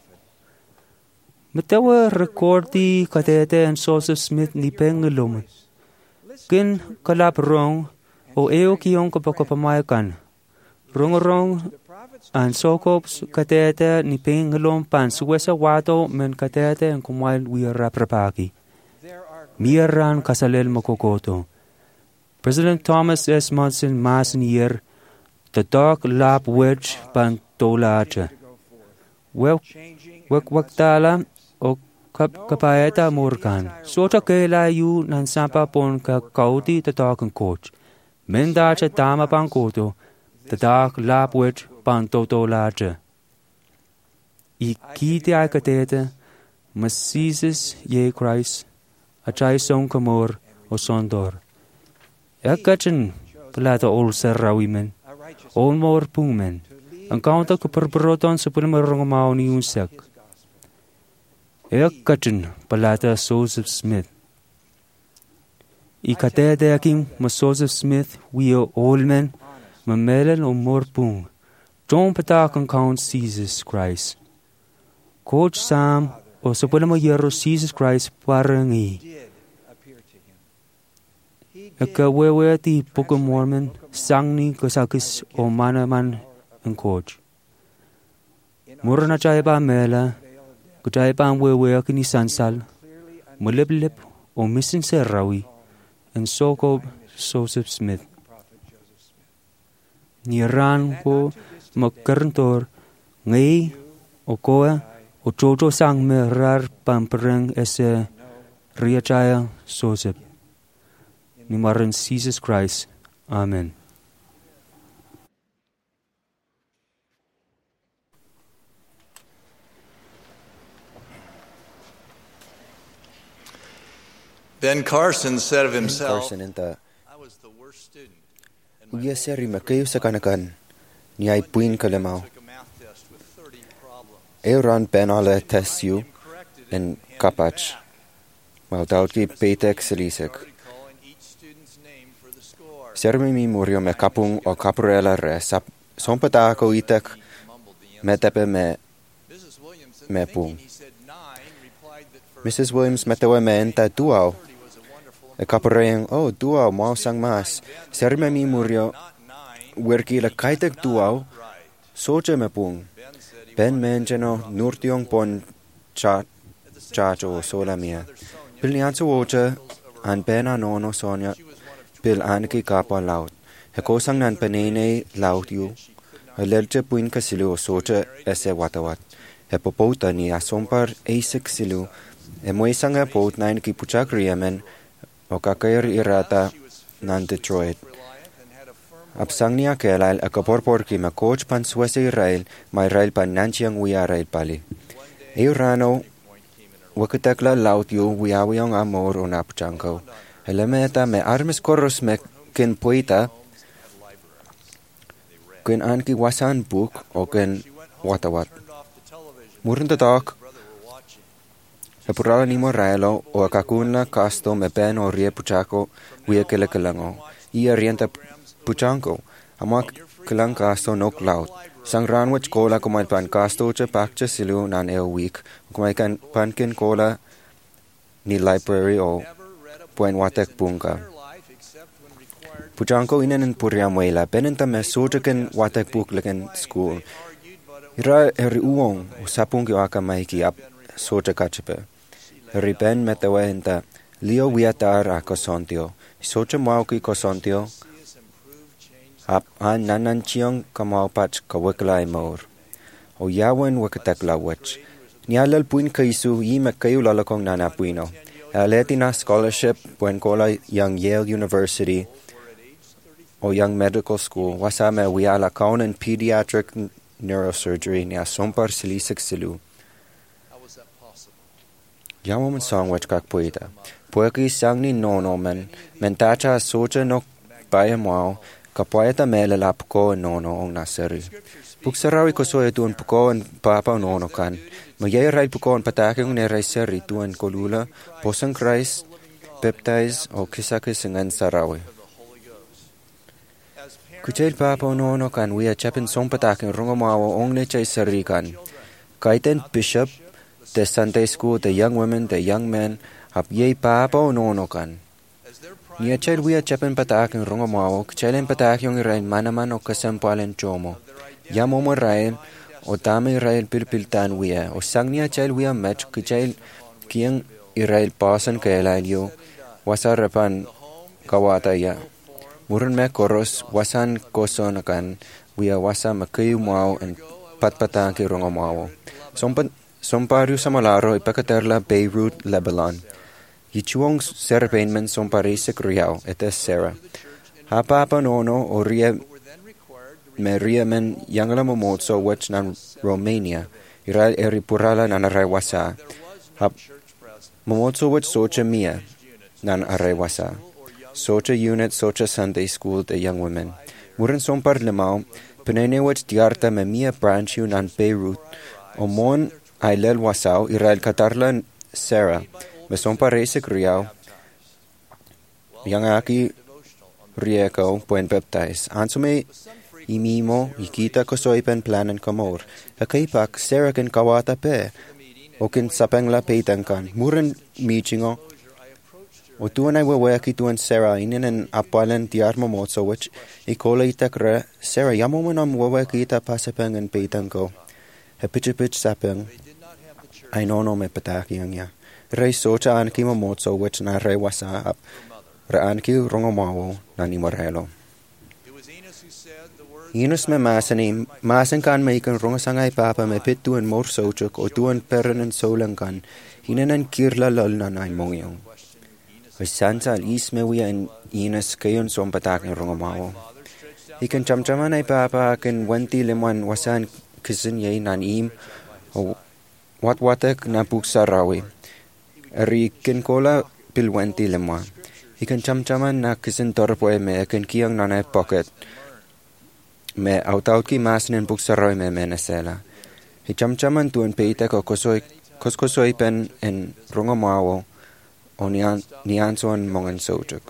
Matawa rekordi katete ang Joseph Smith ni pengelum. Kin kalap rong o eo kiyong kapakapamayakan. Rong rong ang sokop katete ni pengelum pan suwesa wato men katete ang kumail wiraprapaki. Miyaran kasalel makokoto. President Thomas S. Monson masin yer tatak lap wedge pan tolacha. Wek wek waktala o kap kapayata murkan. Sota kailayu nan sampa pon ka kauti tatak ang coach. Mendacha tama pang koto, tatak lapwit pang totolacha. Ikiti ay katete, masisis ye Christ, achay song kamor o sondor. Ekachin palata ol sarrawi men, ol mor pung men. Ang kaunta kuperberoton sa punamarangamaw ni Unsak. Ekachin palata Joseph Smith. Ikatete aking ma Joseph Smith wiyo ol men, mamelal o mor pung. John patak ang count Jesus Christ. Coach Sam o sa punamayero Jesus Christ parangi. Akawewe ti Book of Mormon, sang ni kasakis o manaman ang coach. Mura na chay pa mela, kachay pa ang wewe kini sansal, maliblip o missing sa rawi, ang sokob Joseph Smith. Niran ko magkarantor, ngay o koa o chocho sang merar pamperang ese riachaya Joseph. ni marin Jesus Christ. Amen. Ben Carson said of Ben himself, Carson inta I was the worst student. And my uya seri makayo sa kanakan ni ay puin kalamaw. took a math test with thirty problems. Euron penale testju en kapach. Mal daut ki petek selisek. Started calling each student's name for the score. Sermi mi murio me kapung o caporella re sap sompata ko itek Mumbled the answer. metepe me Missus Williamson, me thinking pung. he said nine, replied that for Missus Williams metewe me enta duao. thirty was a wonderful E kaporeyang oh duao mau sang mas. Sermi mi murio not nine. werki la kaitek duao Right. soche me pung. Ben said he Ben menjeno nurtiong pon chat at the same chacho sola mia. mother Sonia, Bil niansu ocha an bena nono Sonia she was one of bil anki kapa laut. He kosang nan penene laut yu. He lelche puin kasilu o socha ese watawat. He popota ni asompar eisik silu. E moisang e pot nain ki puchak riemen o kakair irata nan Detroit. reliant and had a firm Apsang niya kelal a kaporpor ki ma coach pan suwese Israel may rail pan nanchiang uya rail pali. Eyo rano wakatakla laut yu wiyawiyong amor o napuchangko. Helemeta me armes koros me kin poita kin anki wasan book o kin watawat. turned off the television. Murun tatak Brother were watching. he purala ni mo railo o akakunla kasto me ben o rie puchako wiya kele kelango. Ia rienta puchanko. Amak kelang kasto nok laut. Sang ranwich kola kumay pan kasto che pakcha silu nan eo week. Kumay kan pankin kola ni library o puen watek bunga. Their life except when required. Puchanko inen puriam wela. Benenta me sojaken watek buk leken school. Argued, but it Ira eri uong usapung ki waka maiki ap soja kachipe. Eri ben metewe enta leo wiatar a kosontio. Soja mauki kosontio see us improve, change. ap an nanan chiong kamau pach kawaklai mor. O yawen wakatakla wach. Nialal puin kaisu yi me kayu lalakong nana puino. Aletina scholarship puen kola young Yale University o young medical school. Wasame wiala kaunen pediatric neurosurgery ni asompar silisik silu. How was that possible? Yawo man song wach kak puita. Pueki sang ni nono men mentacha soja nok baya mwao kapuayata mele la puko nono ong naseri. Puksarawi ko soya tuan puko en papa nono kan. Mayay rai puko en patakyong ne rai seri tuan kolula posang Christ baptize o kisakis ngan sarawi. As parents, Kuchel papa nono kan wia chapin song patakyong rungomawo ong ne chay seri kan. Kaiten bishop, the Sunday school, the young women, the young men, ap yay papa nono kan. as their pride Nia chel wia chapin patakyong rungomawo, kchelen patakyong irain manaman o kasampalen chomo. Yamomo rael, o tame irail pilpiltan wia, o sang nia chel wia mech kchel kiang irail pasan kaelail yo, wasarapan kawata ya. Murun me koros wasan kosonakan wia wasa makayu mao en patpatan ki rungomawo. Sompan somparu samalaro ipakaterla Beirut, Lebanon. Yichuong serpenmen somparisik riao etes Sarah. Hapapa nono o ria me ria men yangala momotso wach nan Romania. Iral eri purala nan arewasa. Hap momotso wach socha mia nan arewasa. Socha unit, socha Sunday school the young women. Muren sompar limao, penene wach diarta me mia branch yu nan Beirut. O mon ay lel wasao iral katarla Sarah. Me sompar resik riao. Yang aki rieko puen baptize. Ansume imimo ikita ko soipen planen kamor. Akaipak Sarah ken kawata pe. O ken sapeng la peitan kan. Muren michingo. O tuan ay wawaki tuan Sarah inen en apalan tiar momotso which ikola itak re. Sarah yamo man am wawaki ita pasapeng en peitan ko. He pitch sapeng. Ay nono me pataki ang ya. Rei socha anki momotso which na re wasa ap. Ra anki rongomawo na ni morelo. it was Enos who said the words Inus me masani, masan kan me ikan rongasangay papa me pit tuan mor sochuk o tuan peren en solang kan. Hinan an kirla lol na ay mongyong. Sansal isme wia in inas kayon sompatak ng rungumawo. Ikan chamchaman ay papa akin wanti lemwan wasan kisin yay nan im o watwatek na puksarawi. Ari ikan kola pilwanti lemwa. Ikan chamchaman na kisin torpoe me akin kiyang nanay pocket. Me autaut ki mas nin puksarawi me menasela. Hi chamchaman tuan peita ko kosoy koskosoy pen en rungumawo o nian nianson mongan sojuk.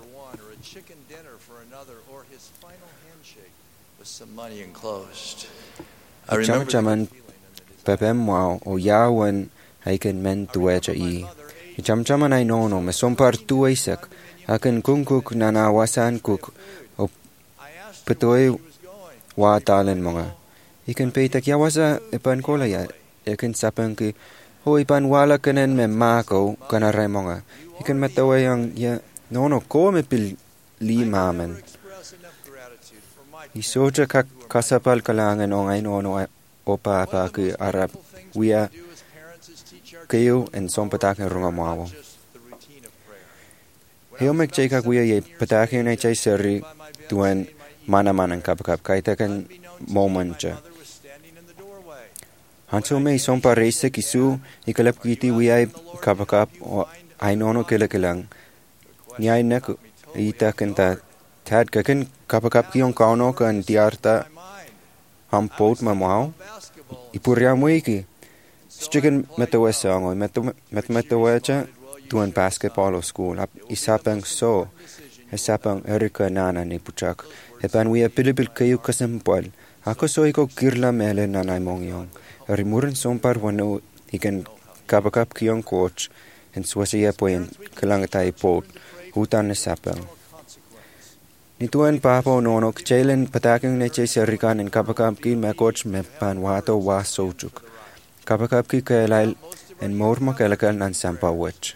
Some money enclosed. Cham-chaman pepem wow o yawan haiken men tuwecha i. Cham-chaman ay nono me sompar tuwaisak aken kungkuk nanawasan kuk o petoy wa talen mga. Iken peitak yawasa ipan kolaya iken sapang ki o ipan wala kanen me mako kanaray mga. Iken mataway ang ya nono ko me pil limamen. Isoja kak kasapal kalangan o ngayon ono o papa ki arap wia kayo en sompatak ng rungumawo. Heo magchay kak wia ye patakin na chay seri tuan manaman ang kapakap kahit kan moment siya. Hanso may sompa reise kisu ikalap kiti wia kapakap o ainono kilakilang niyay na ita kanta tad kakin kapakap kiyong kauno kan tiarta hampot mamao ipurya mo iki sticken metawe sango met met metawecha tuan basketball o school ap isapang so isapang erika nana ni puchak epan wi apilipil kayo kasempal ako so iko kirla mele nanay mongyong rimuren sompar wano ikan kapakap kiyong coach en swasiya po en kalangatay pot hutan na sapang. Nituan papa nono kchailen pataking neche serikan en kapakap ki me coach me panwato wa sojuk. Kapakap ki kailal en morma kailakal nan sampa wech.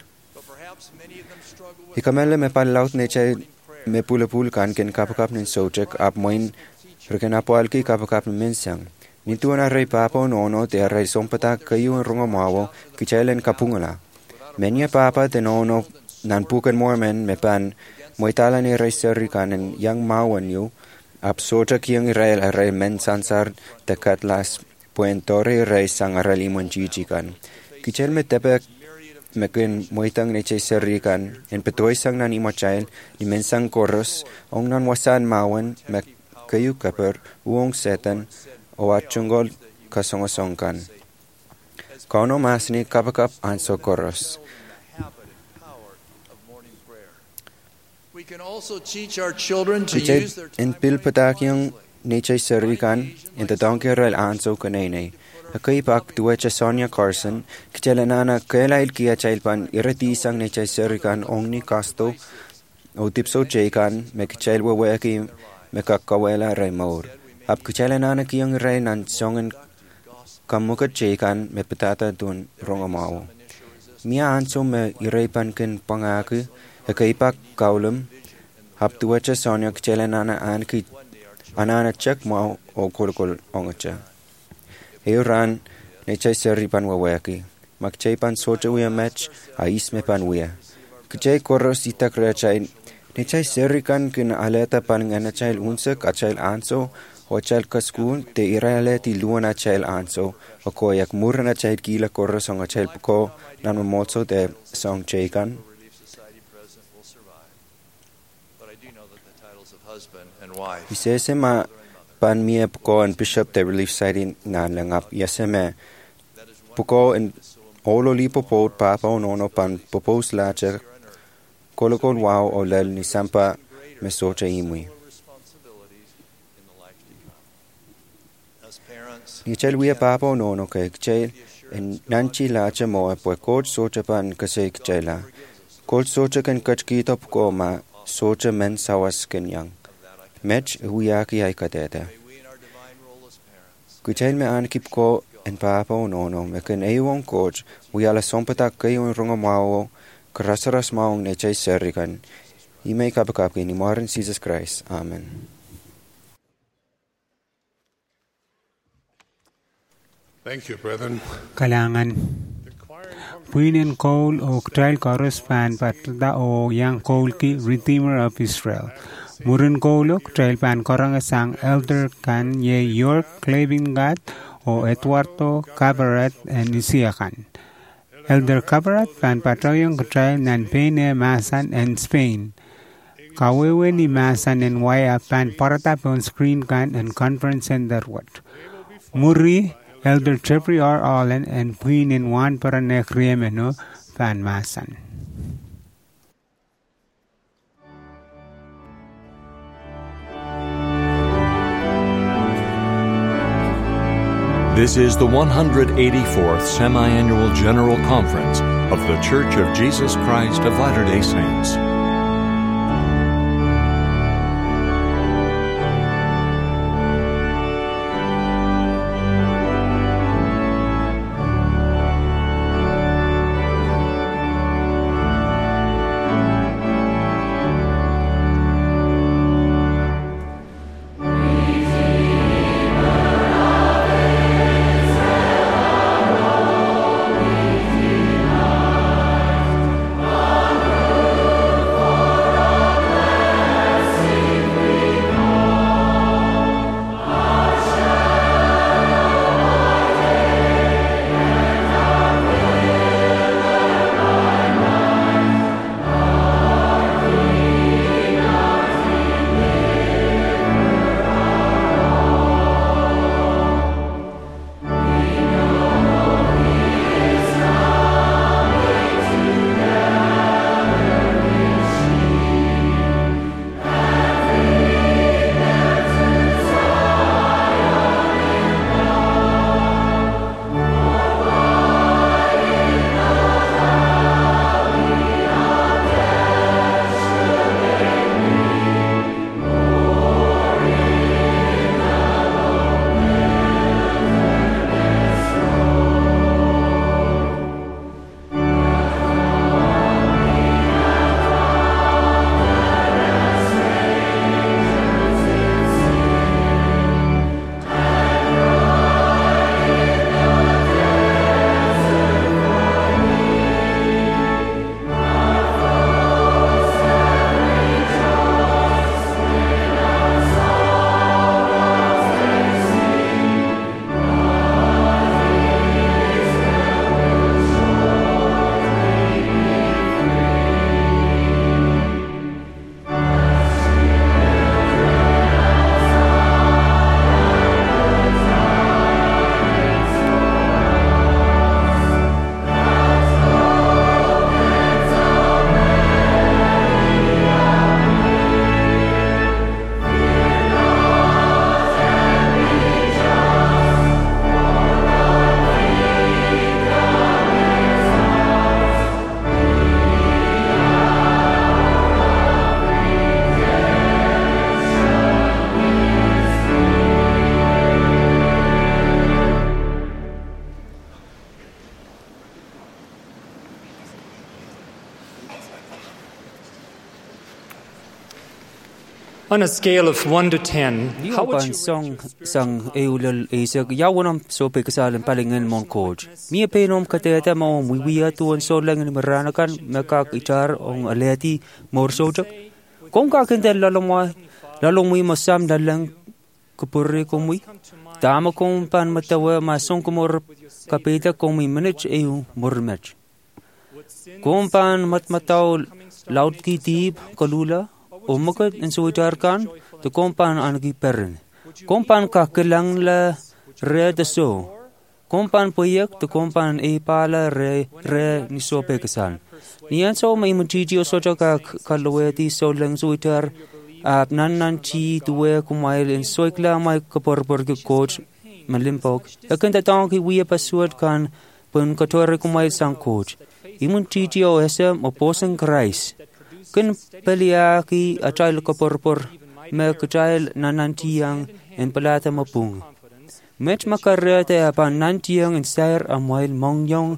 Ikamele me palaut neche me pulapul kan ken kapakap nin sojek ap moin rekenapoal ki kapakap nin minsang. Nituan array papa nono te array sompatak kayo en rungumawo kchailen kapungala. Menya papa te nono nan pukan mormen me pan Moitala ni Ray Serikanen yang mawan yu, absoja kiyang Israel aray men sansar dekat las puentore Ray sang aralimon jijikan. Kichel me tepek mekin moitang neche Serikan, en petoy sang nan imochail, ni mensang koros, ong nan wasan mawan, me kayu kaper, uong setan, o atchungol kasongosongkan. Kauno masni kapakap anso koros. Kichay en pil patakyang nechay serikan en tatangke rel anso kanene. Akay pak tuwecha Sonia Carson, kichay nana kailail kia chailpan iratisang nechay serikan ongni kasto o tipso chaykan me kichay waweki me kakawela Raymor. Ap kichay nana kiyang ray nan songen kamukat chaykan me patata dun rongamawo. Mia anso me iraypan ken pangaki Akay pak kaulam hap tuwacha Sonia kichay nana an ki anana chak mo o kulkul ongacha. Euran nechay seripan waweki. Magchay pan socha uya match ais me pan uya. Kichay koros itak rechay nechay serikan kin aleta pan nganachay unsak achay anso o achay kaskun te irale ti luan achay anso o koyak muran achay kila koros ang achay ko nan mamotso te song chaykan. Isese ma pan mia puko and bishop the relief site na langap yaseme puko and olo li popot papa nono pan popos lacha kolokol wow o lel ni sampa mesocha imui. Ni chelwia papa nono kay kchel en nanchi lacha mo po coach socha pan kasi kchela. Coach socha kan kachkita puko ma socha men sawas kenyang. Mech huyaki ay kateta. Kuchail me an kip ko en papa o nono me ken eiwong coach uyala sompatak kayo en rungamao karasaras maong nechay serikan. Imay kapakap ni Maran Jesus Christ. Amen. Thank you, brethren. Kalangan Puinen Cole o Ktrail Chorus Pan Patrda o Yang Cole ki Redeemer of Israel. Murin Cole o Ktrail Pan Korang Sang Elder Kan Ye York Clavingat o Eduardo Cabaret and Isiakan. Elder Cabaret Pan Patroyong Ktrail Nan Pene Masan and Spain. Kawewe ni Masan and Waya Pan Paratap on Screen Kan and Conference Center What. Muri Elder Jeffrey R. Allen and Queen in Juan Paranek Riemeno Pan Masan. This is the one hundred eighty-fourth Semi-Annual General Conference of The Church of Jesus Christ of Latter-day Saints. On a scale of one to ten, how would you song sang eulal isag yawanam so pekasalan palingen mon coach. Mia penom kateta mo wiwia tuon so lang ni maranakan makak itar ong aleti mor sojak. Kung kakintel lalong lalong mi masam dalang kapuri kumwi. Tama kung pan matawa masong kumor kapita kung mi manage eu mormach. Kung pan matmataw laut ki tib kalula. Umakat in suitarkan to kompan anagi perin. Kompan ka kilang la re de so. Kompan poyak to kompan e pala re re ni so pekasan. Niyan so may mujiji o soja ka kalaweti so lang suitar ap nan nan chi tuwe kumail in soikla may kaporpor ki coach malimpok. Akan tatang ki wiya pasuad kan pun katore kumail sang coach. Imun jiji o esem o posang Christ. Kun pelia ki achail kaporpor me kachail nanantiang en pelata mapung. Met makarete apan nantiang en sair amail mongyong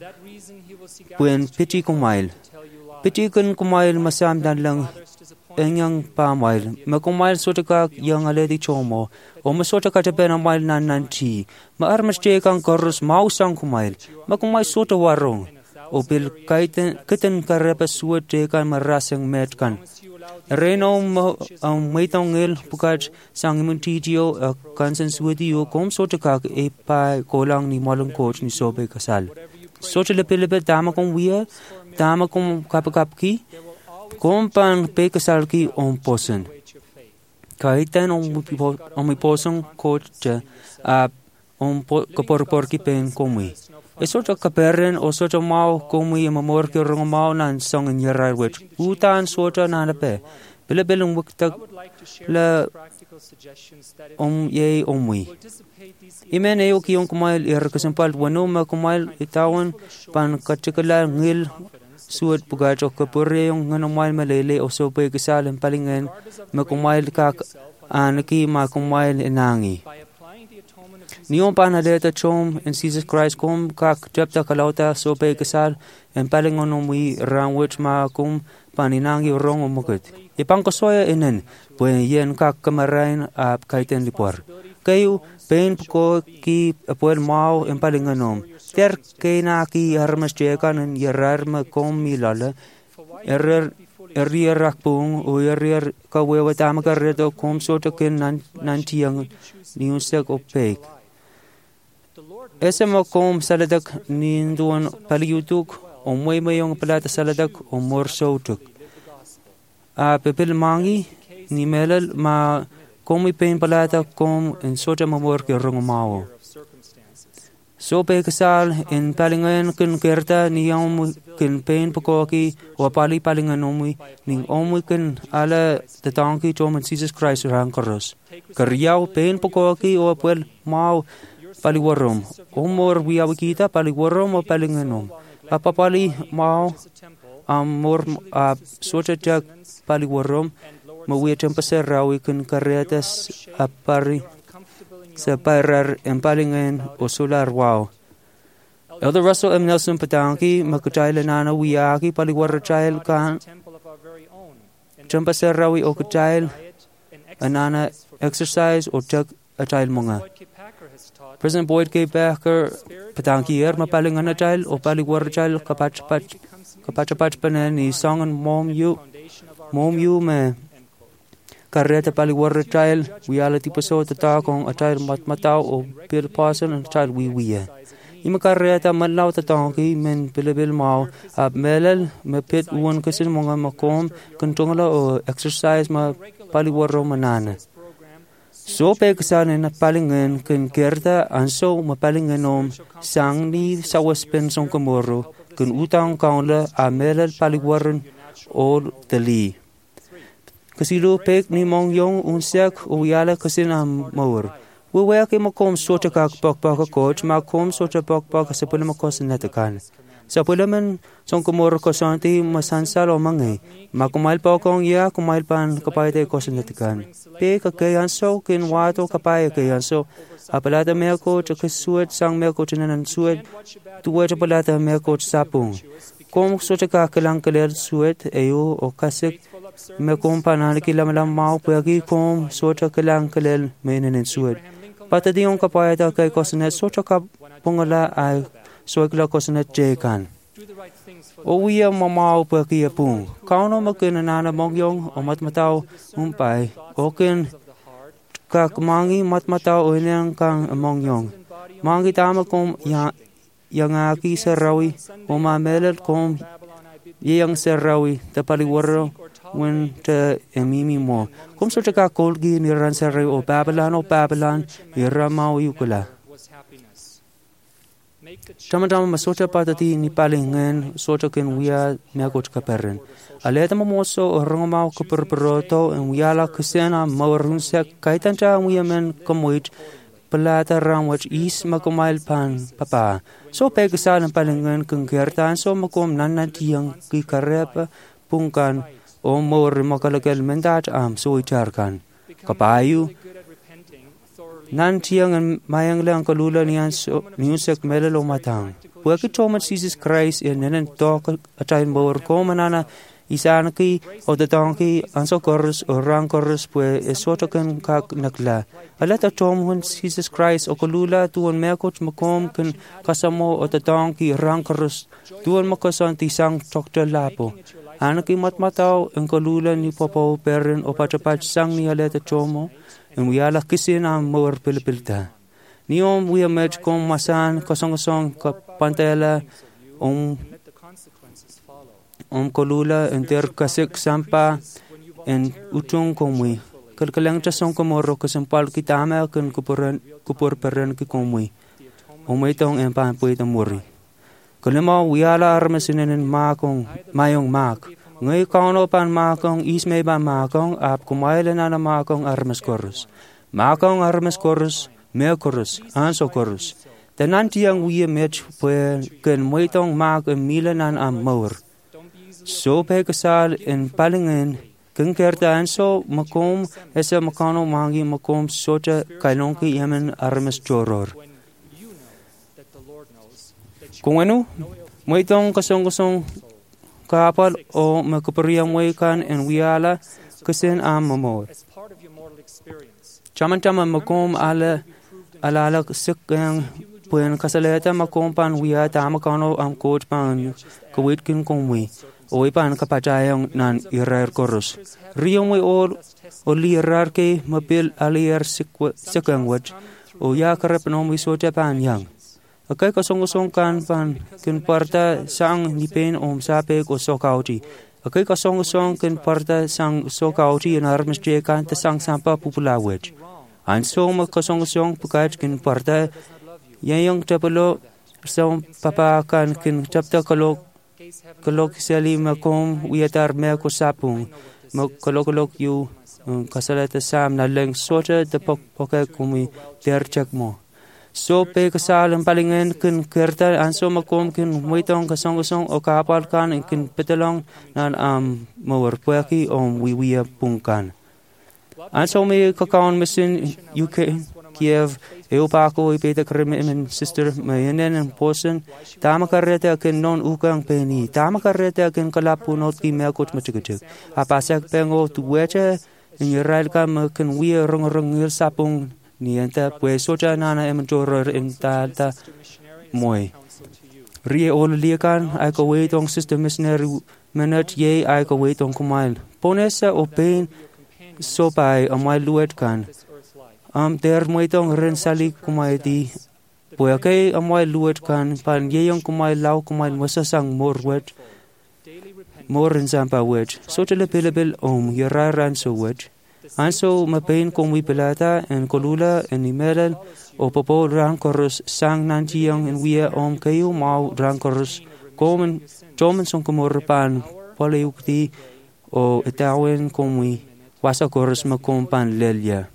puen piti kumail. Piti kun kumail masam dan lang enyang pamail. Me kumail sotakak yang aledi chomo o masotaka tapen amail nananti. Ma armas kang korus mausang kumail. Ma kumail sota warong. o bil kaiten kitten karepa suot kan marasang met kan. Reno ang may tongil pukaj sang imun titio kansan suwedi o kom socha kak e pa kolang ni malang coach ni sobe kasal. Socha lepelepe dama kong wia, dama kong kapakapki, kom pan pe kasal ki on posen. Kahitan ang may posong coach a on kapor-por ki pen komi. E socha kaperen o socha mau komi mamor ki rong mau nan song in yarai wich. Utan socha nanape. Bila belong wiktak la om ye omwi. Imen ayo ki yung kumail irakasampal wano ma kumail itawan pan katsikala ngil suat pugaj o kapure yung nganomail malele o sope kasal ang palingan ma kumail kak anaki ma kumail inangi. Niyon pa naleta chom in Jesus Christ kom kak jepta kalauta sope kasal ang palingan umwi rangwich ma kum paninangi rong umukit. Ipang kasoya inen puen yen kak kamarain ap kaiten lipor. Kayo pen ko ki apuel mau ang palingan om. Ter kay na ki armas jekan en yarar ma kom milala erer erir rakpung o erir kawewa tama karedo kom sota ken nan nantiyang niusek opek. Ese mo kom saladak ninduan paliyutuk o may mayong palata saladak o morsotuk. A pepil mangi ni melal ma komi pen palata kom en sota mamor ke rongmao. So pe kasal in palingan kun kerta ni yang kun pen pokoki o pali palingan omui ning omui kun ala tatangki chom Jesus Christ rang koros. Karyao pen pokoki o pel mau paliwarom. Umor wiyaw kita paliwarom o palinganom. Apapali mau amor a socha paliwarom mawiyat ang pasarawi kun karetas apari sa parar ang palingan o solar wow. Elder Russell M. Nelson Patanki makachayla nana wiyaki paliwara chayl kan champasarawi o kachayl anana exercise o chag achayl mga. President Boyd K. Becker Patanki er mapalingan na chayl o paliwara chayl kapachpach kapachapach panen ni songan mom you mom you me kareta paliwara chayl wiyala tipaso tata kong achayl matmataw o pil pasan ang chayl wiwiya. Ima kareta malaw tatanki men pilabil mau ab melal mapit uwan kasin mga makom kantungala o exercise ma paliwara manana. So pe kasanin na palingan kun kerta anso mapalingan om sang ni sawaspen song kamoro kun utang kaunla a melal paliwaran o tali. Kasilo pek ni mong yung unsak o yala kasin am mawar. Wewe ke makom socha kak pak pak coach makom socha pak pak sa pula makos natakan. Sa pula man song kamoro kasanti masansal o mangay. Makumail pa akong ya kumail pan kapay tayo kosan natakan. Pe kakayan so kinwato kapay kayan so apalata me ako chakasuat sang me ako chinanan suat tuwa apalata me ako sapung. Kung socha kakalang kaler suat ayo o kasik me kung panan kilamalang mau pagi kung socha kalang kaler menanin suat. Patadi yung kapay tayo kay kosan socha kapungala ay suwagla kosan jekan. O wiya mamau pagi apung. Kauno makinanana mongyong o matmataw umpay. Okin kak mangi matmataw o ilang kang mongyong. Mangi tama kong yang aki sarawi o mamelat kong yang sarawi tapaliwaro wen te emimi mo. Kung so taka kolgi ni ran sarawi o Babylon o Babylon iramau yukula. Tama-tama masota patati ni palingan sota ken wiya meakot kaperen. Aleta mamoso o rongomao kaperperoto en wiyala kusena mawarunsak kaitan cha wiya men kamuit pelata ramwach is makumail pan papa. So pegasalan palingan keng gertan so makom nanatiyang kikarepa pungkan o mawar makalagel mendat am so icharkan. Kapayu nan tiyang ang mayang lang kalula niyan so niyusek melalo matang. Pwaki chomat Jesus Christ yan nanan to atayin bawar ko manana Isanaki o tatanki anso chorus o rang chorus pue esotoken kak nakla. Aleta tom hun Jesus Christ o kolula tuon mekoch makom ken kasamo o tatanki rang chorus tuon makosan tisang doktor lapo. Anaki matmatao en kolula ni popo perin o pachapach sang ni aleta tomo en wiala kisin am mor pilipilta. Niom wia mech kom masan kosong-kosong ka pantela om om kolula enter kasik sampa en utung komui. Kalkalang tasong komoro kasempal kitama kan kupuran kupur peran ki komui. Omay tong empan puy tamuri. Kalima wiala armasinen makong mayong mak. Ngay kauno pan makong ismay ba makong ap kumaylan na makong armas korus. Makong armas korus mea korus anso korus. Tanan tiyang wiya mech puy kan moitong mak en milanan am maur. So pe kasal in palingin kung kerta anso makom esa makano mangi makom socha kailongki yemen armas joror. Kung ano, mo itong kasong-kasong kapal o makapariang mo ikan en wiala kasin am mamor. Chaman-chaman makom ala alala sikang puyan kasaleta makom pan wiyata makano am coach pan kawit kin kongwi. O ipan kapatayang nan irar korus. Riyong may o o lirar kay mapil aliar sikang wach o yakarap no may socha pan yang. Akay kasong-kasong kan pan kin parta sang nipen om sapek o sokauti. Akay kasong-kasong kin parta sang sokauti en armas jekan ta sang sampa pupulawet. Anso makasong-kasong pukaj kin parta yayang tapalo sa papakan kin chapta kalok kalok sali makom wiatar me ko sapung makolok yu kasalata sam na leng sota de pok poka kumi terchak mo so pe kasalan palingen kin kerta anso makom kin moitong kasong-kasong o kapal kan kin petalong nan am mawar puaki om wiwia pungkan anso me kakaon mesin U K Kiev eupako ipeta krimen sister mayenen en posen tama karete ken non ukang peni tama karete ken kalapunot ki mekot machigachik apasak pengo tuweche in Israel kam ken wie rong rong ngil sapung nienta pues socha nana emjoror in talta moy rie ol liekan ai ko weitong sister missionary menat ye ai ko weitong kumail ponesa open sopai amai luet kan am ter moitong ren sali kumai di puya kay amai luet kan pan yeyong kumai lau kumai masasang mor wet mor ren sampa wet so tele pelebil om yararan so wet anso mapain kumi pelata en kolula en imelal o popo ran korus sang nantiang en wia om kayo mau ran korus komen jomen song kumor pan poliukti o etawen kumi wasa korus makompan lelia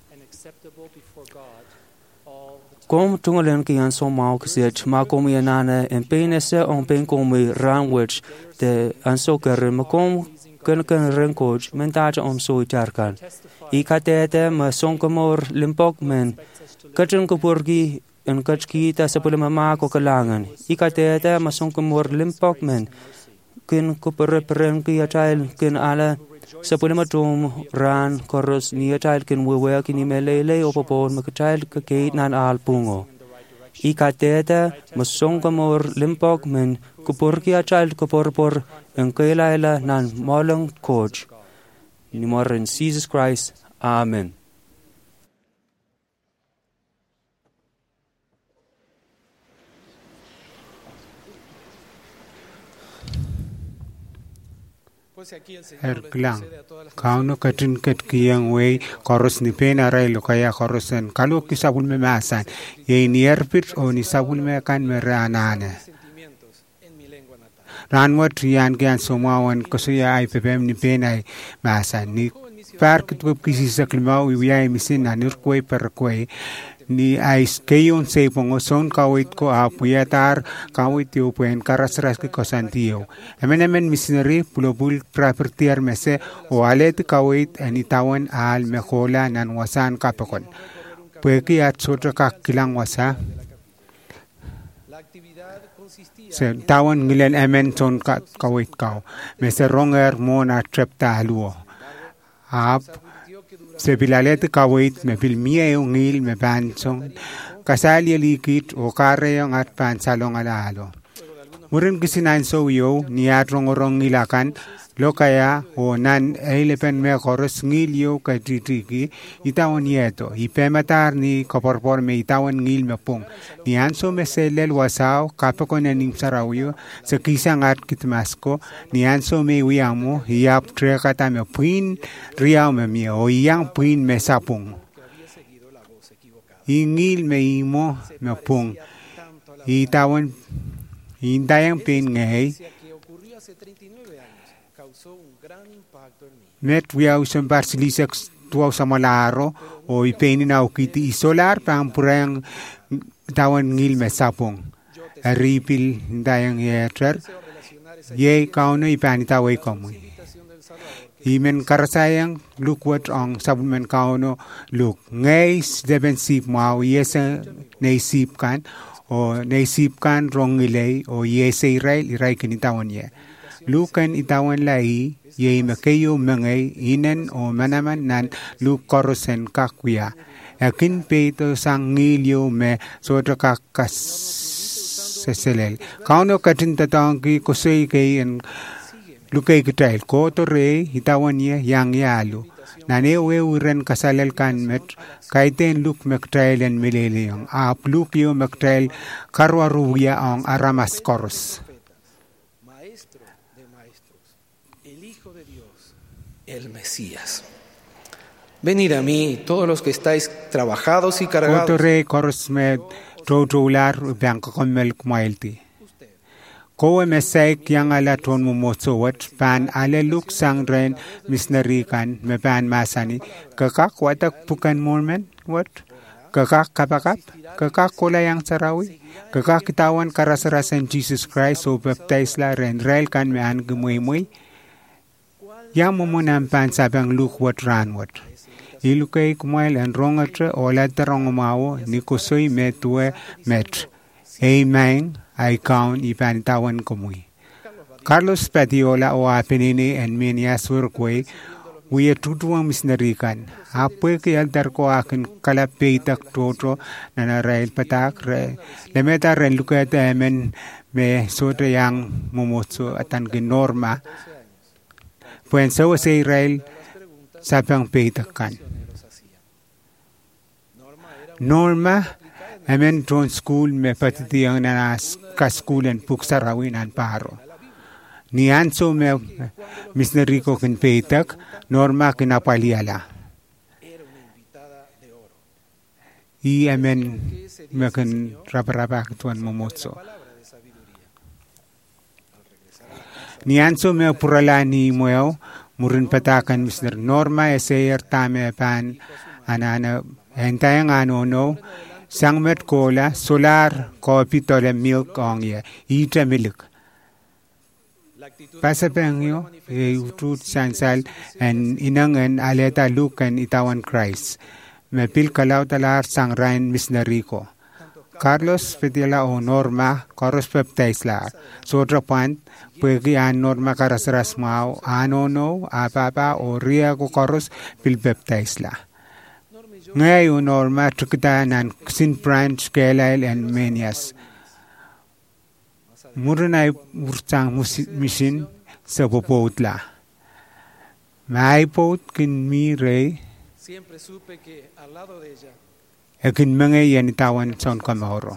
Kom tungalen ki an so mau kset ma komi anana en penese on pen komi ranwich de an so ker ma kom kan kan ren coach mentage om so tarkan I katete ma son komor limpok men kachun ko porgi en kachki ta sa pula ma ko kalangan I katete ma son komor limpok men kin ko perperen ki atal kin ala sa pula matum ran koros ni atal kin wewe kin melele o popon makatal ka ke nan alpungo I katete ma son komor limpok men ko porgi atal ko porpor en kailaila nan molong coach ni moren Jesus Christ amen Erklang kauno katin ket kiyang way koros ni pena ray lo kaya korosen kalau kisabul me masan ye ni erpit o ni sabul me kan meranane ranwat rian gian somawan kosuya ay pepem ni pena masan ni park tu kisi saklimau wiya misin anur koi per koi ni ais keyon se pongo son kawit ko apuyatar kawit yo puen karasras ke kosantio emen emen missionary pulobul property mese o alet kawit ani tawan al mekola nan wasan kapakon pueki at sotra ka kilang wasa Se tawan ngilen emen ton ka kawit kaw. Me se ronger mo na trep ta luo. Ap se bilalet kawit me bil mie yung ngil me bansong. Kasali likit o kare yung at pansalong alalo. Murin kisinan so yo niat rongorong ngilakan. Lo kaya o nan eilepen me koros ngil yo kadritiki itawan yeto. Ipematar ni kaporpor me itawan ngil me pong. Ni anso me selel wasaw kapako na nim sarawyo sa kisang at kitmasko. Ni anso me uyamo hiyap trekata me puin riyaw me mi o iyang puin me sapong. Ingil me imo me pong. Itawan hintayang pin ngay. Met wiyaw sa barsilisak tuwaw sa malaro o ipenin na ukiti isolar pang purang tawan ngil me sapong. Aripil hintayang yeter. Ye kauno ipanitaway komoy. Imen karasayang lukwat ang sabunmen kauno luk. Ngay deben sip mau yesa naisip kan o naisip kan rong ilay o yesa iray iray kinitawan ye. Lukan itawan lai ye makayo mangay inan o manaman nan lukorosen kakwiya. Akin peto sang ngilyo me sotra kakas seselel. Kauno katin tatang ki kusay kay en lukay kitail ko to re itawan ye yang yalo. Nane uwe uren kasalel kan met kaiten luk mektail en mileliyong. Ap luk yo mektail karwaruya ang aramas koros. El Mesías. Venid a mí, todos los que estáis trabajados y cargados. Kotore korosmet trotular bangka komel kumailti. Kowe mesek yang ala ton mumosowat pan ale luk sangren misnarikan me pan masani kakak watak bukan mormen wat kakak kapakap kakak kola yang sarawi kakak kitawan karasarasan Jesus Christ o baptize la ren rail kan me an gemoy yang memunampan sabang lukwat ranwat. Ilukay kumail ang rongatre o latarong umawo ni kusoy metue met. Amen ay kaun ipanitawan kumuy. Carlos Patiola o apinini en Minias Urquay uya tutuwang misnarikan. Apoy kayaldar ko akin kalapitak toto na narail patak re. Lemeta ren lukata emen me sote yang mumutso atan ginorma. Puan sa Israel sapang peitakan. Norma, amen tron school me patitiyang nanas kaskulen puksarawin an paro. Ni anso me misnerico kin peitak, Norma kinapaliala. I amen me kin rabarabak tuan momotso. Nianso me puralani moyo murin patakan Mister Norma esayer tame pan anana entayang ano no sangmet cola solar coffee tole milk ongye ita milk pasapengyo e utut sansal en inangan aleta lukan itawan Christ me pil kalaw talar sangrain misnarico Carlos Petila o Norma Coros Baptize la sotra point pwede an Norma karasras mau ano no apapa o ria ko Coros pil Baptize la ngayon Norma tukita nan sin branch kelail and menias murunay urtang mission sa popot la may pot kin mi rey siempre supe que al lado de ella Ekin mga yan itawan son kamahoro.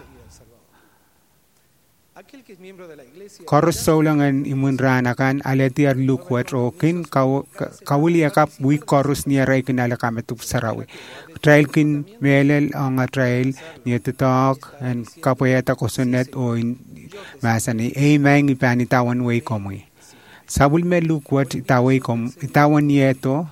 Koros saulangan imunranakan aletiar lukwat o kin kawuli akap wi koros niya ray kinalakametup sarawi. Trail kin melel ang trail niya tutok and kapayata kusunet o masani amen ipanitawan way komoy. Sabul me lukwat itaway kom itawan niya ito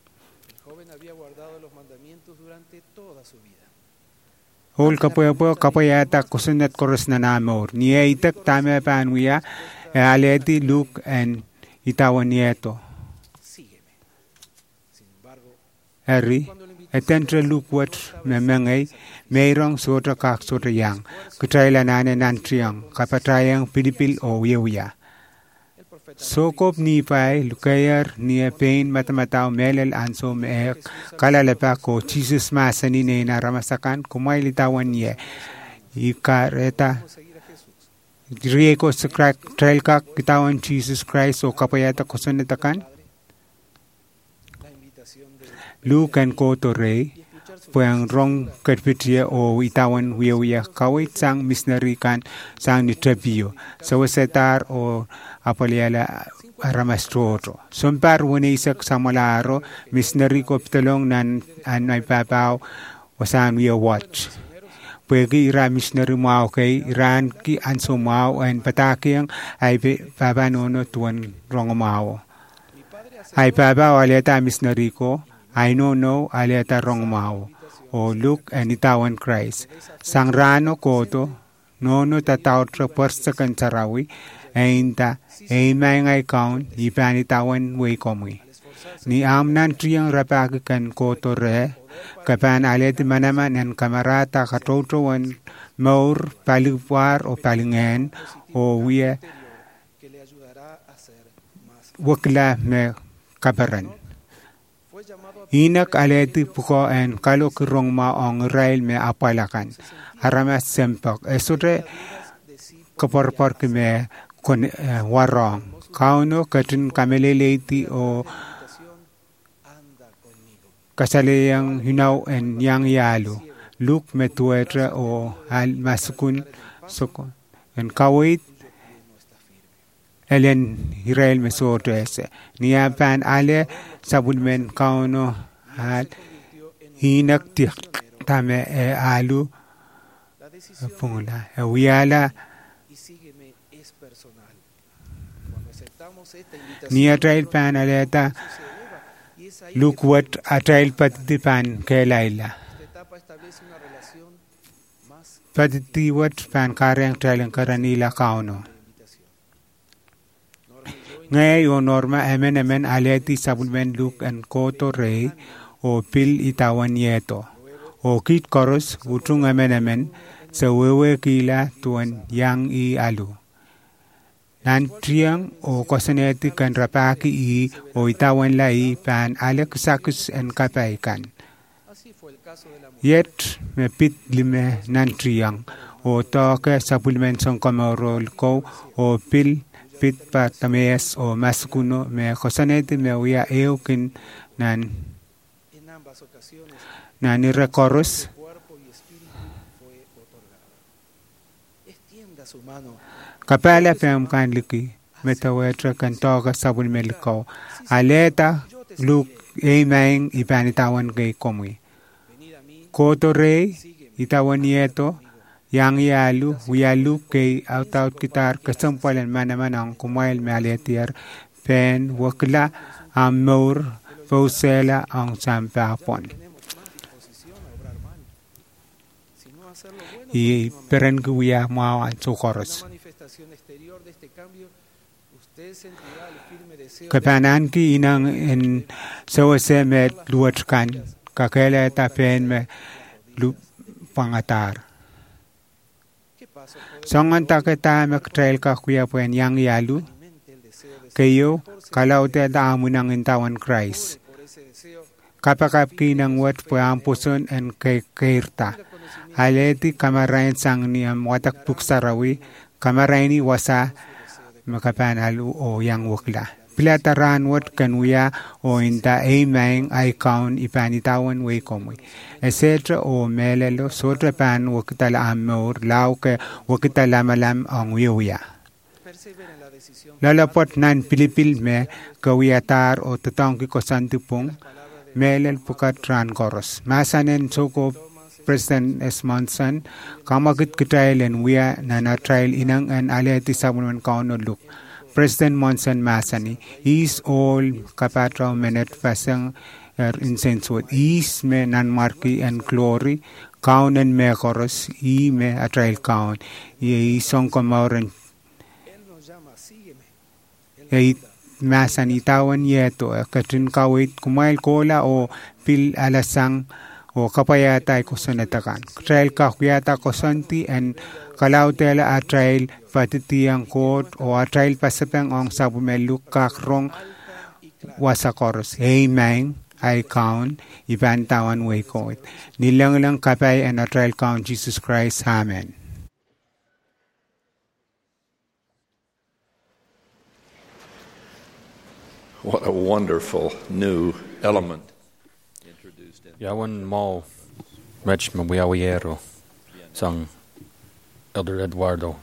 Hol kapoy-po kapayata kusunat koros na namor. Niya itak tame panuya e aleti look and itawan nieto. Eri Etentre lukwat me mengai meirong sota kak sota yang kutraila nane nantriang kapatayang pilipil o wiya. Sokop ni pai lukayer ni pain matamatao melel anso me kalalepa ko Jesus masani ne na ramasakan kumai litawan ye ikareta rieko sakrak trail kak kitawan Jesus Christ o kapayata kosonetakan Lukan ko to rey puang rong kerpitia o itawan wiya kawit sang missionary kan sang ni trebio so setar o apaliala ramastro sompar woni isak samalaro missionary ko ptolong nan an ay papaw wasan wiya watch pwegi ira missionary mau kay iran ki anso mau en patakiang ay papanono tuan rong mau ay papaw aleta missionary ko I know no aleta rong mau o look and itawan Christ. Sang rano koto nono tataw tra persakan sarawi ainta ay may ngay kaun ipan itawan way komi. Ni amnan triyang rapakikan koto re kapan alet manaman en kamarata katotowan maur palipwar o palingen o wiya wakla me kabaran. Inak aleti puko en kalau kerong maong rail me apalakan haramas sempak esore keporpor ke me kon warong kauno katun kameleleti o kasale yang hinau en yang yalu luk me tuetra o al masukun soko en kawit Elen Israel me soto ese niya pan ale sabulmen kauno al hinak tik tame e alu pungula e wiala niya trail pan aleta lukwat a trail patiti pan kelaila patiti wat pan kareng trail karanila kauno Ngay o norma emen emen aleti sabulmen luk en koto rey o pil itawan yeto. O kit koros utung emen emen sa wewe kila tuan yang i alu. Nantriang o kosaneti kan rapaki i o itawan lai pan alek sakus en kapaikan. Yet me pit lime nantriang o toke sabulmen song komorol ko o pil pit pa tameas o maskuno me kosanete me uya eukin nan nan recorros kapala pem kan liki metawetra kan toga sabul melko aleta luk emain ipanitawan kay komui koto rey itawan yeto yang yalu wiyalu kay out-out kitar kasampalan manamanang kumail maletiar pen wakla amor pausela ang sampapon i peren kuya mau sokoros kapanan ki inang en sawase met luatkan kakela ta pen me lu pangatar Songan taketa mek trail ka kuya puen yang yalu kayo kalau te da amunang intawan Christ kapakap kinang wat puang puson en kay kairta aleti kamarain sang ni am watak puksarawi kamaraini wasa makapan halu o yang wakla pilataran wat kanuya o inta emaing icon ipanitawan way komoy etc o melelo sotra pan wakitala amor lauke wakitala malam ang wiya lalapot nan pilipil me kawiyatar o tatangki ko santipong melel pukat ran koros masanen soko President S. Monson kamagit kitrailen wiya na na trial inang an aleti sabunwan kauno look President Monson Masani is all kapatra menet fasang er insensuot is me nan marki and glory count and me koros i me a trial count i song komauren e masanitawan yeto katrin kawit kumail kola o pil alasang o kapayata ko sanatakan. Trail kakuyata ko santi and kalautela a trail patitiyang kot o a trail pasapang ong sabumeluk kakrong wasakoros. Amen. I count ibantawan way ko it. Nilang lang kapay and a trail count Jesus Christ. Amen. What a wonderful new element. Yawan Mo, Rich Mawiawiero, sang Elder Eduardo.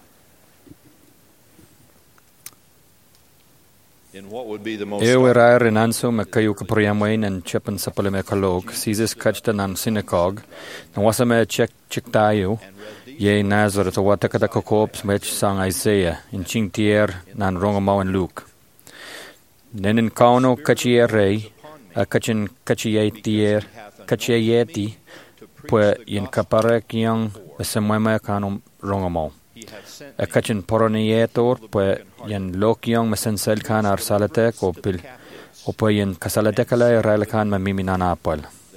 In what would be the most Ewer in Anso Makayu Kapriamwain and Chipan Sapalemekalog, Caesar Kachtan and Synagogue, and Wasame Chek Chiktayu, Ye Nazareth Watakada Kokops, Mech sang Isaiah, in Chingtier, Nan Rongamo and Luke. Then in Kauno Kachiere, a Kachin Kachietier, Kachieti, Pue in Kaparek Young, a Samuema Kanum Rongamo. A Kachin Poronietor, Pue yen Lokyong Mesensel Kan ar Salatek, Opil, Opoyen Kasalatekala, Ralakan Mamiminan Apple.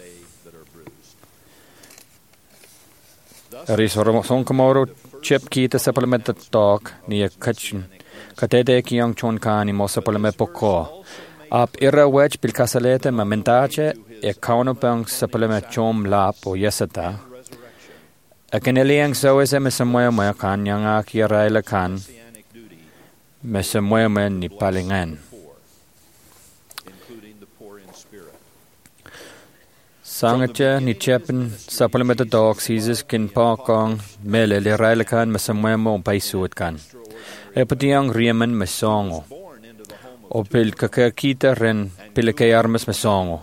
Risoroson Komoro, Chip Kita supplemented talk near Kachin. Katede Kyong Chon Kani Mosapoleme Poko. Ap ira wedge pilkasalete mamentace e kaunopang sapoleme chom lap o yesata. A keneliang soese me samoya moya kan yang aki raila kan me samoya me ni palingan. Sangache ni chepen sapoleme the dog seizes kin pakong mele le raila kan me samoya mo paisuot kan. Epatiang riemen me songo. O pil kakakita ren pilake armas me songo.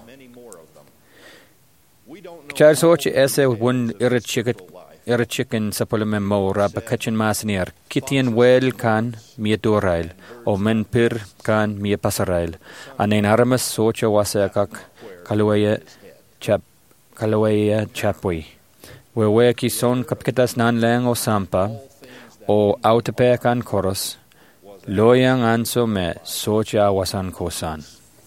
Kchar sochi ese wun irichiket irichiken sapoleme mo raba kachin masnier. Kitian wel kan mia dorail. O men pir kan mia pasarail. Anen armas socha wasakak kaluaya chap kaluaya chapui. Wewe ki son kapkitas nan lang o sampa. O autapekan koros. Loyang anso me socha wasan kosan.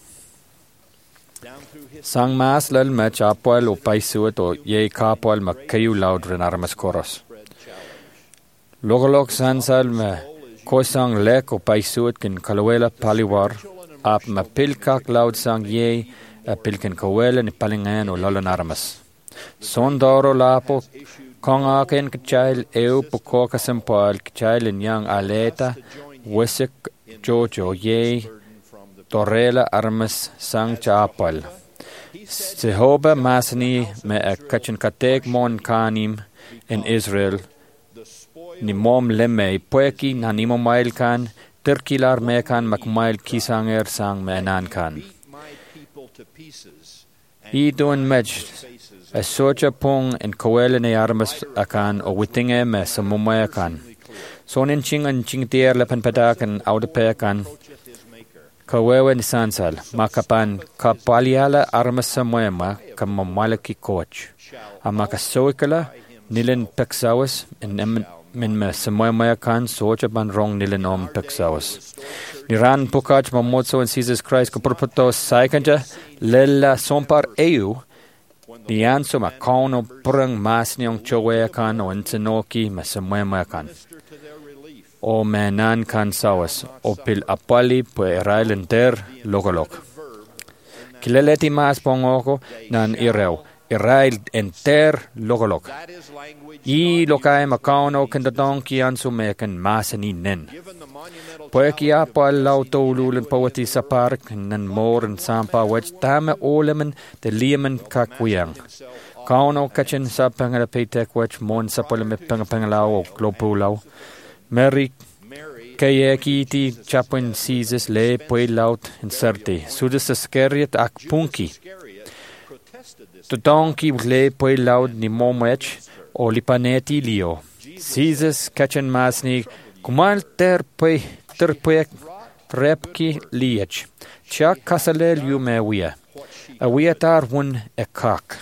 Sang mas lal me chapoel o paisuot o ye kapoel ma kayu laud renarmas koros. Logolog sansal me kosang lek o paisuot kin kalawela paliwar ap ma pilkak laud sang ye a pilkin kawela ni palingan o lolanarmas. Son doro lapo kong aken kchail eu poko kasampal kchail in yang aleta Wisik Jojo ye Torela Armas Sang Chapal. Sehoba Masni me a kachin katek mon kanim in Israel. Ni mom lemme poeki nanimo mail kan, terkilar me kan makmail kisanger sang me nan kan. I doon mej a socha pong in kowele ne armas akan o witinge me samumaya kan. Sonin ching an ching tier lepan padakan audapekan kawewe ni sansal makapan kapaliala armas samoema kamamalaki coach amaka soikala nilen pexawas en min me samoema kan socha ban rong nilen om pexawas niran pukach mamotso en Jesus Christ kapurpato saikanja lella sompar eu ni anso makono prang masniong chowe kan o entenoki me samoema kan o menan kan sawas o pil apali po erail enter logolok. Kileleti mas pongoko nan ireo erail enter logolok. I lokai makauno kandatong kian sumekan masani nen. Poeki apal lauto ululen pawati sa park nan moren sampa wech tame olemen de liemen kakwiyang. Kauno kachin sa pangalapitek wech mon sa poleme pangapangalaw o glopulaw. Mary kayakiti chapin seizes le poi laut inserti. Sudas askeriet ak punki. Tutonki le poi laut ni momech o lipaneti lio. Seizes kachin masni kumal ter poi ter poek repki liech. Chak kasale liu me wia. A wiatar wun e kak.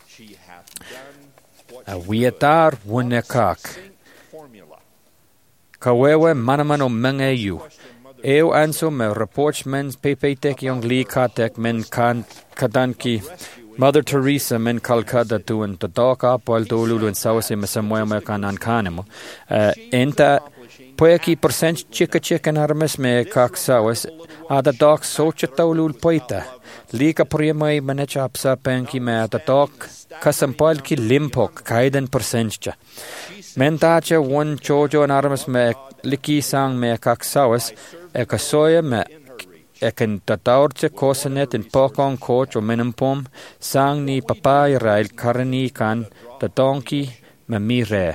A wiatar wun e kak. Kawewe manaman o mengayu. Eo anso me reports men pepetek yong li katek men kan kadanki Mother Teresa men Calcutta tuan totoka pol tolulu en sawse me samoya me kanan kanemo. Enta poeki percent chika chicken armes me kak sawas ada dok socha tolul poita. Lika priemai manecha apsa penki me ada dok kasampal ki limpok kaiden percentcha. Mentacha one chojo en armes me liki sang me kak sawas e kasoya me Ekan tataurtse kosanet in pokong coach o menimpom sang ni papa Israel karani kan tatonki me mi re.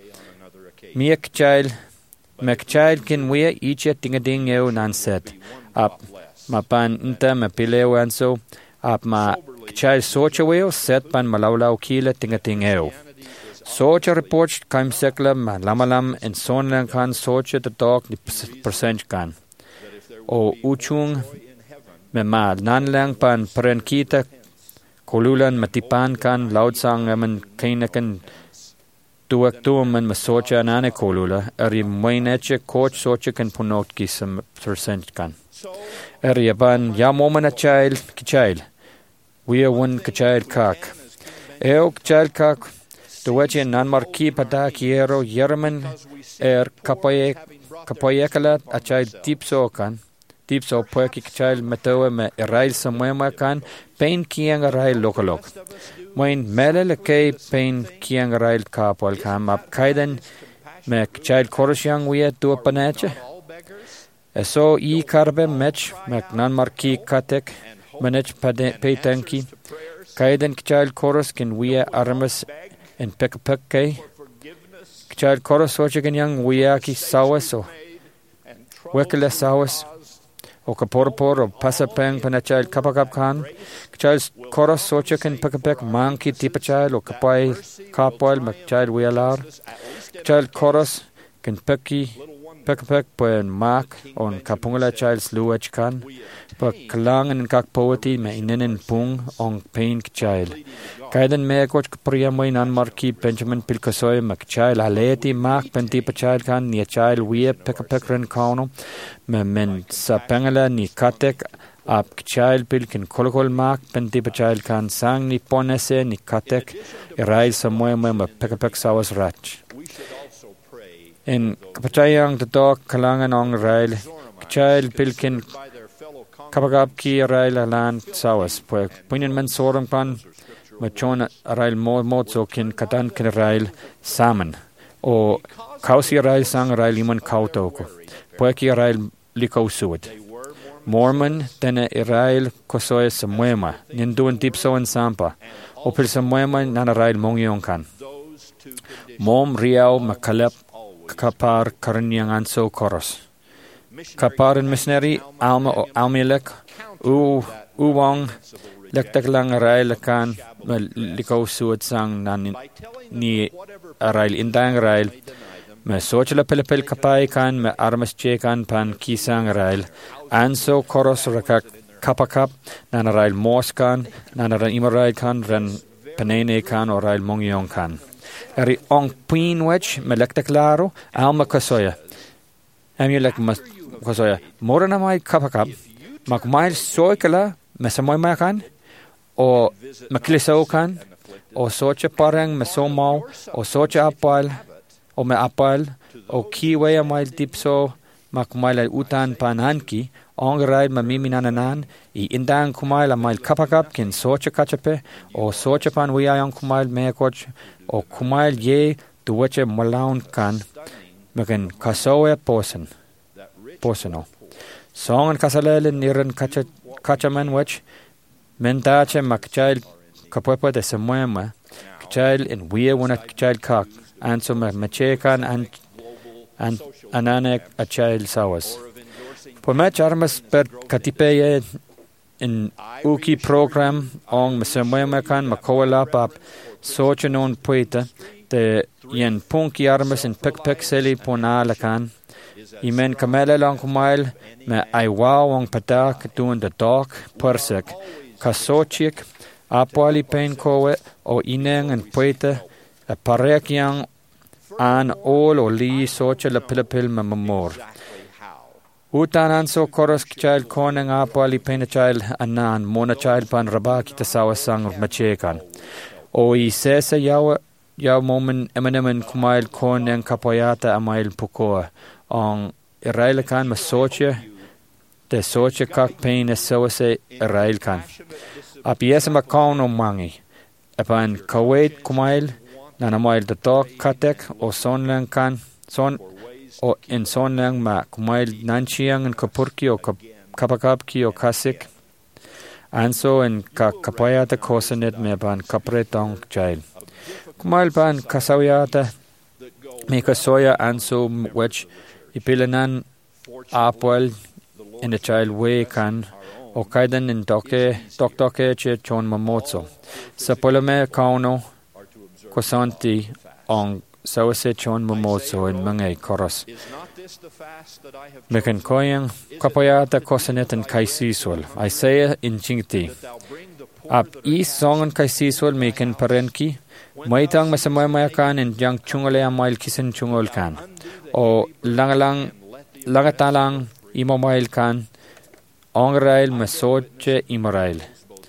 Miek child mek child kin we iche tingading eu nanset ap ma pan inta me pileu anso ap ma child socha weo set pan malaulau kila tingating eu. Socha reports kaim sekla ma lamalam in sonlan kan socha tatok ni percent kan. O uchung me ma nanlang pan perenkita kolulan matipan kan laudsang man kainakan tuak tuaman masocha nane kolula eri moineche coach socha kan punot ki some percent kan eri ban ya momana child ki child we are one ki child kak eo child kak tuwache nanmarki pada kiero yerman er kapaye kapayekala a child tipso kan Tipso poeki child metoe me Israel samuema kan pain kiang Israel lokalok. Moin melele ke pain kiang Israel kapol kam ap kaiden me child koroshyang we tu paneche. Eso I karbe mech me nan marki katek manech petanki. Kaiden child koros kin we armas en pek pek ke. Child koros sochigan yang we ki sawas o wekele sawas. O kaporpor o pasapeng panachal kapakap kan kachal koros sochakan pakapek manki tipachal o kapay kapal makchal wialar kachal koros kan peki pakapek puen mak on kapungala child sluach kan pa kalangan kak powati me inenen pung on pain kachal kaidan me coach priya moy nan marki Benjamin Pilkasoy makchal haleti mak penti pachal kan ni child we pakapek ren kauno me men sa pengala ni katek ap child pilkin kolkol mak penti pachal kan sang ni ponese ni katek Israel samoy me pakapek sawas rach in kapachayang tatok kalangan ong Israel child pilkin kapagap ki Israel lan sawas po punin men sorong pan machon Israel mo mozo kin katan kin Israel saman o kausi Israel sang Israel iman kautoko po ki Israel likausuit Mormon tene Israel kosoy samuema ninduan tipso en sampa o pil samuema nan Israel mongyong kan mom riau makalep kapar karanyang anso koros kapar en missionary alma o almilek u uwang lektak lang Israel kan likausuit sang nan ni Israel indang Israel me sochla pelepel kapay kan me armas che kan pan kisang Israel anso koros rakak kapakap nan Israel mos kan nan Israel kan ren penene kan o Israel mongyong kan eri ong pinwech me lekta claro alma kasoya amulek mas kasoya morana mai kapakap mak mai soikala me samoy makan o makliso kan o socha parang me somau o socha apal o me apal o kiwe mail tipso makmail utan panhanki ong raid mamiminananan I indang kumail mail kapakap kin socha kachape o socha pan wiayong kumail mekoch o kumail ye duwache malaun kan makin kasoe posen poseno song and kasalele niran kacha kachaman wech mentache makchail kapopa de samuema kchail in we one kchail kak anso machekan and and ananek a child sawas por match armas per katipeye in uki program ong masemema kan makola pap sochenon poeta de yen punki armas in pek pek seli ponala kan imen kamela long kumail me aiwa ong patak tuan de dog persek kasochik apwali pen kowe o ineng en poeta a parek yang an all o li socha la pilapil mamamor Utan anso koros kichail koneng apwali pena child anan mona child pan rabaki tasawa sang machekan. O I sesa yawa yaw momen emanemen kumail koneng kapoyata amail pukoa. Ong Israel kan masoche de soche kak pain esawase Israel kan. Apiesa makauno mangi. Apan kawait kumail nanamail de tok katek o sonlang kan son o in sonlang ma kumail nanchiang en kapurki o kapakapki o kasik. Anso en ka kapayata kosanet me ban kapretong child. Kumail ban kasawiyata me kasoya anso which ipilanan apwal in the child way kan o kaidan in doke tok doke che chon mamotso. Sa polame kauno kosanti ong sawase chon mamotso in mangay koros. Mekan koyang kapayata kosanet in kaisiswal. Isaiah in chingti. Ap is songan kaisiswal mekan parenki. Maitang masamaya kan in jang chungale amail kisan chungol kan. O langalang langatalang imomail kan. Ongrail masoche imorail.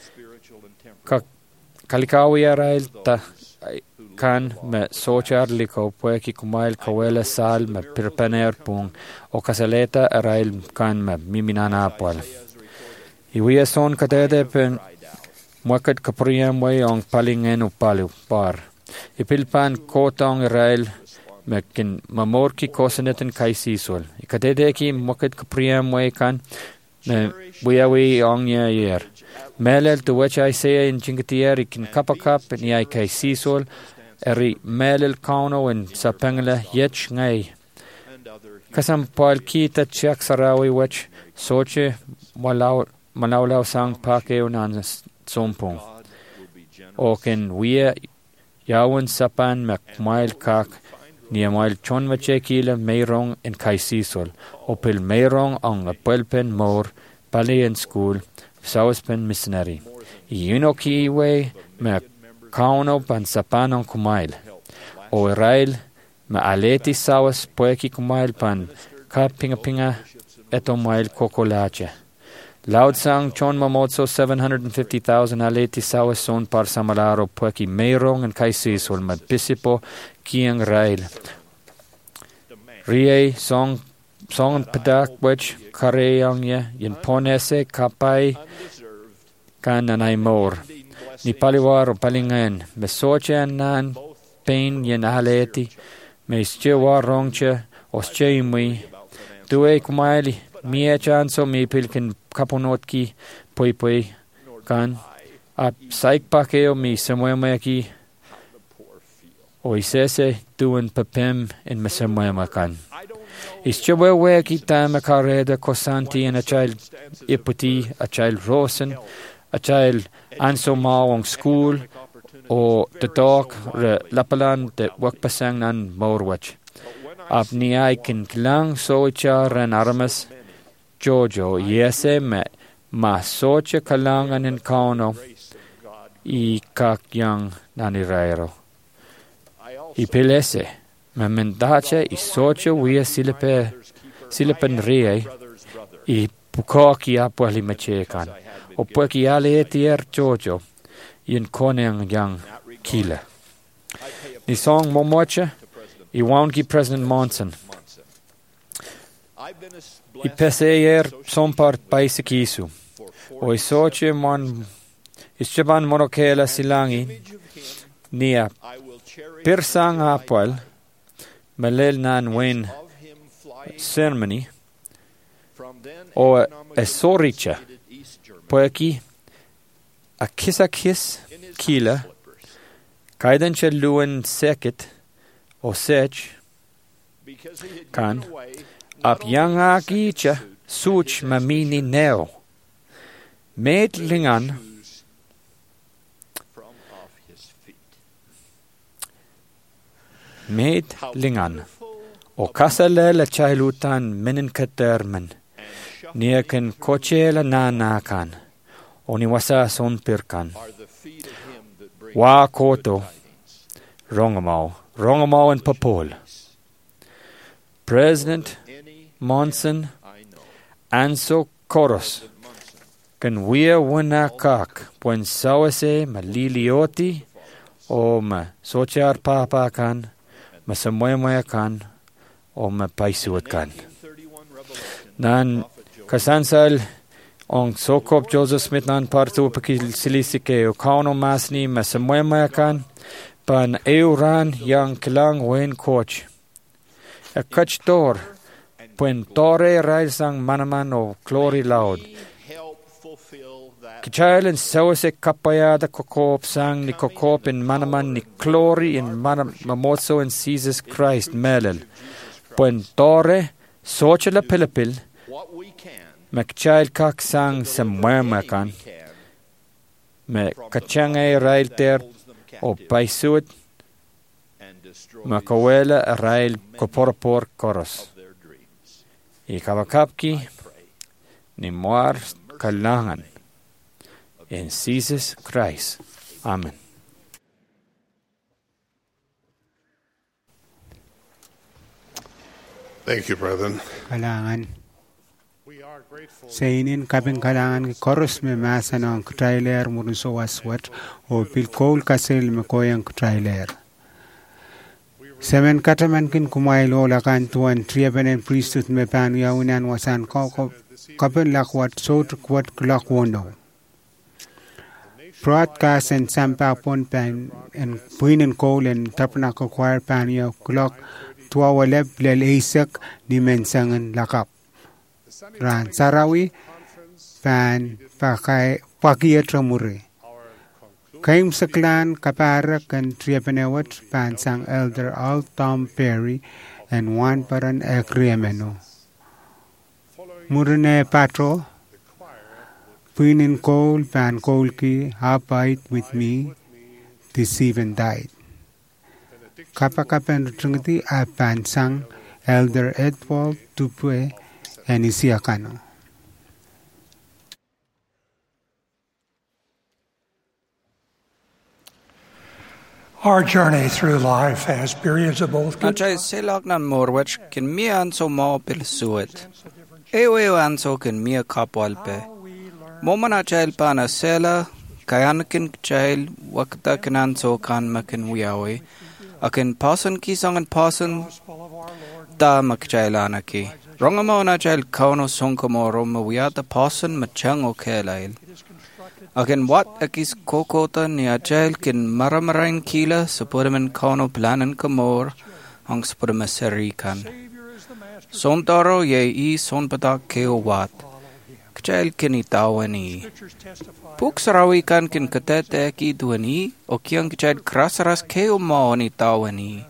Ka kalikawi arail ta kan me sochar liko pueki kumail kawela sal me pirpaner pung o kasaleta arail kan me miminana apwal. Iwiya son katede pen mwakat kapriyam way ong palingen upalu par. Ipilpan kotong arail mekin mamorki kosanetan kaisisol. Ikatede ki mwakat kapriyam way kan me buyawi ong ya yer. Melel to which I say in Chingatier ikin kapakap ni ay kaisisol eri melel kauno in sapengla yech ngay. Kasam pal kita chak sarawi which soche malaw malawlaw sang pakeo nan sompong. Oken wia yawan sapan makmail kak niamail chon mache kila mayrong in kaisisol. Opil mayrong ang apelpen mor pali in school Sauspen missionary. Yuno ki way me kauno pan sapanong kumail. O Israel me aleti sawas poeki kumail pan ka pinga pinga eto mail kokolache. Loud sang chon mamotso seven hundred fifty thousand aleti sawas son par samalaro poeki meirong and kaisisol mad pisipo kiang Israel. Rie song Song pedak which kareyang ye yin ponese kapai kan nanay mor. Ni paliwar o palingan. Me soche nan pain yin aleti. Me ische war rongche o sche imui. Duwe kumaili mie chanso me pilkin kaponot ki poi poi kan. Ap saik pakeo mi samoyama ki. O isese duwen papem in mesamoyama kan. Ischewe we kita makareda kosanti and a child iputi, a child rosen, a child anso mawong school, o the dog re lapalan de wakpasang nan morwach. Ap ni ay kin klang socha ren armas, Jojo, yese me ma socha kalangan in kauno, I kak yang nanirairo. I pilese. Ma mendace I socio wia silepe silepen rei I pukoki apwali machekan o pueki ale etier jojo in koneng yang kila. Ni song momoche I woungi President Monson. I peseyer sompart paisikisu. O I socio mon ischaban monokela silangi nia pirsang apwal Malel nan wen ceremony o a soricha poeki a kiss a kiss kila kaidan che luen seket o sech kan ap yanga kicha such mamini neo met lingan Meid lingan, o kasale la chailutan menen katermen, nieken koche la nanakan, o niwasa son pirkan. Wa koto, rongamau, rongamau and papol. President Monson, anso koros. Kan wea wana kak, puen sawase malilioti, o ma sochar papa kan, ma samoya kan, o ma paisuot kan. Nan kasansal ong sokop Joseph Smith nan partu pakil silisike o kauno masni ma samoya kan, pan euran yang kilang wen coach. A kach tor, puen tore raisang manaman o glory loud. Kichail in sawase kapayada kokop sang ni kokop in manaman ni glory in mamoso in Jesus Christ melel. Puen tore sochela pilipil me kichail kak sang semwema kan me kachange rail ter o paisuit me kawela rail koporpor koros. I kawakapki ni moar kalangan. In Jesus Christ. Amen. Thank you, brethren. Kalangan. Sa inin kabing kalangan ki koros me masa ng trailer murun so waswat o pilkol kasil me koyang trailer. Semen kataman kin kumailo lakan tuan triaben priesthood me pan yaunan wasan ko kapin lakwat so kwat lakwono. Broadcast and sampa pon pan and Queen and Cole and Tabernacle Choir pan yo clock tuawaleb lel isak ni mensangan lakap. Ran sarawi pan pakai pakiya tramuri. Kaim saklan kaparak and triapanewat pan sang Elder Al Tom Perry and one paran ekriameno. Murine patro. Queen and Cole, Pan Colki, abide with me, this even died. Kappa Kappa and Trinity, a Pan Sang, Elder Edward Tupue, and Isiakano. Our journey through life has periods of both good times. Selak nan morwach kin mian so mo pil suet. Ewe an so kin mia kapwalpe. Momana child pana sela kayanakin child wakta kinan so kan makin wiawe akin pasan ki sangan pasan da mak chailana ki rongamo na child kauno songkomo roma wiata pasan machang o kelail akin wat akis kokota ni a child kin maramarain kila supportamen kauno planan kamor ang supportamasari kan sontaro ye I son patak keo wat Kchail kini tawani. Puk sarawi kan kin katete ki duani o kiang kchail krasaras keo maoni tawani.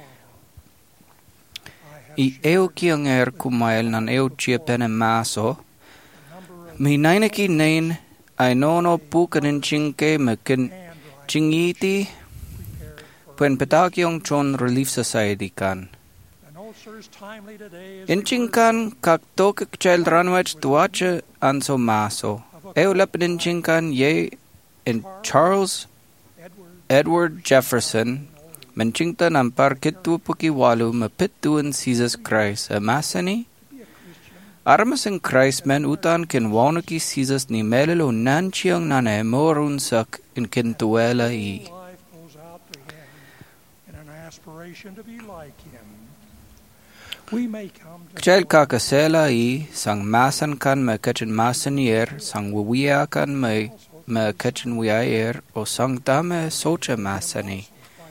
I eo kiang er kumail nan eo chiapene maso. Mi naina ki nain ay nono pukanin chingke mekin chingiti puen petakyong chon Relief Society kan. Inchinkan kakto kchail ranwach tuache anso maso. Eulap inchinkan ye in Charles Edward Jefferson menchingta nampar kitu puki walu mapituan Jesus Christ a masani. Armas in Christ men utan kin wanaki Jesus ni melelo nanchiang nane morun sak in kintuela I. Kchail kakasela I sang masan kan me kachin masanier sang wawia kan me me kachin wiayer o sang dame socha masani.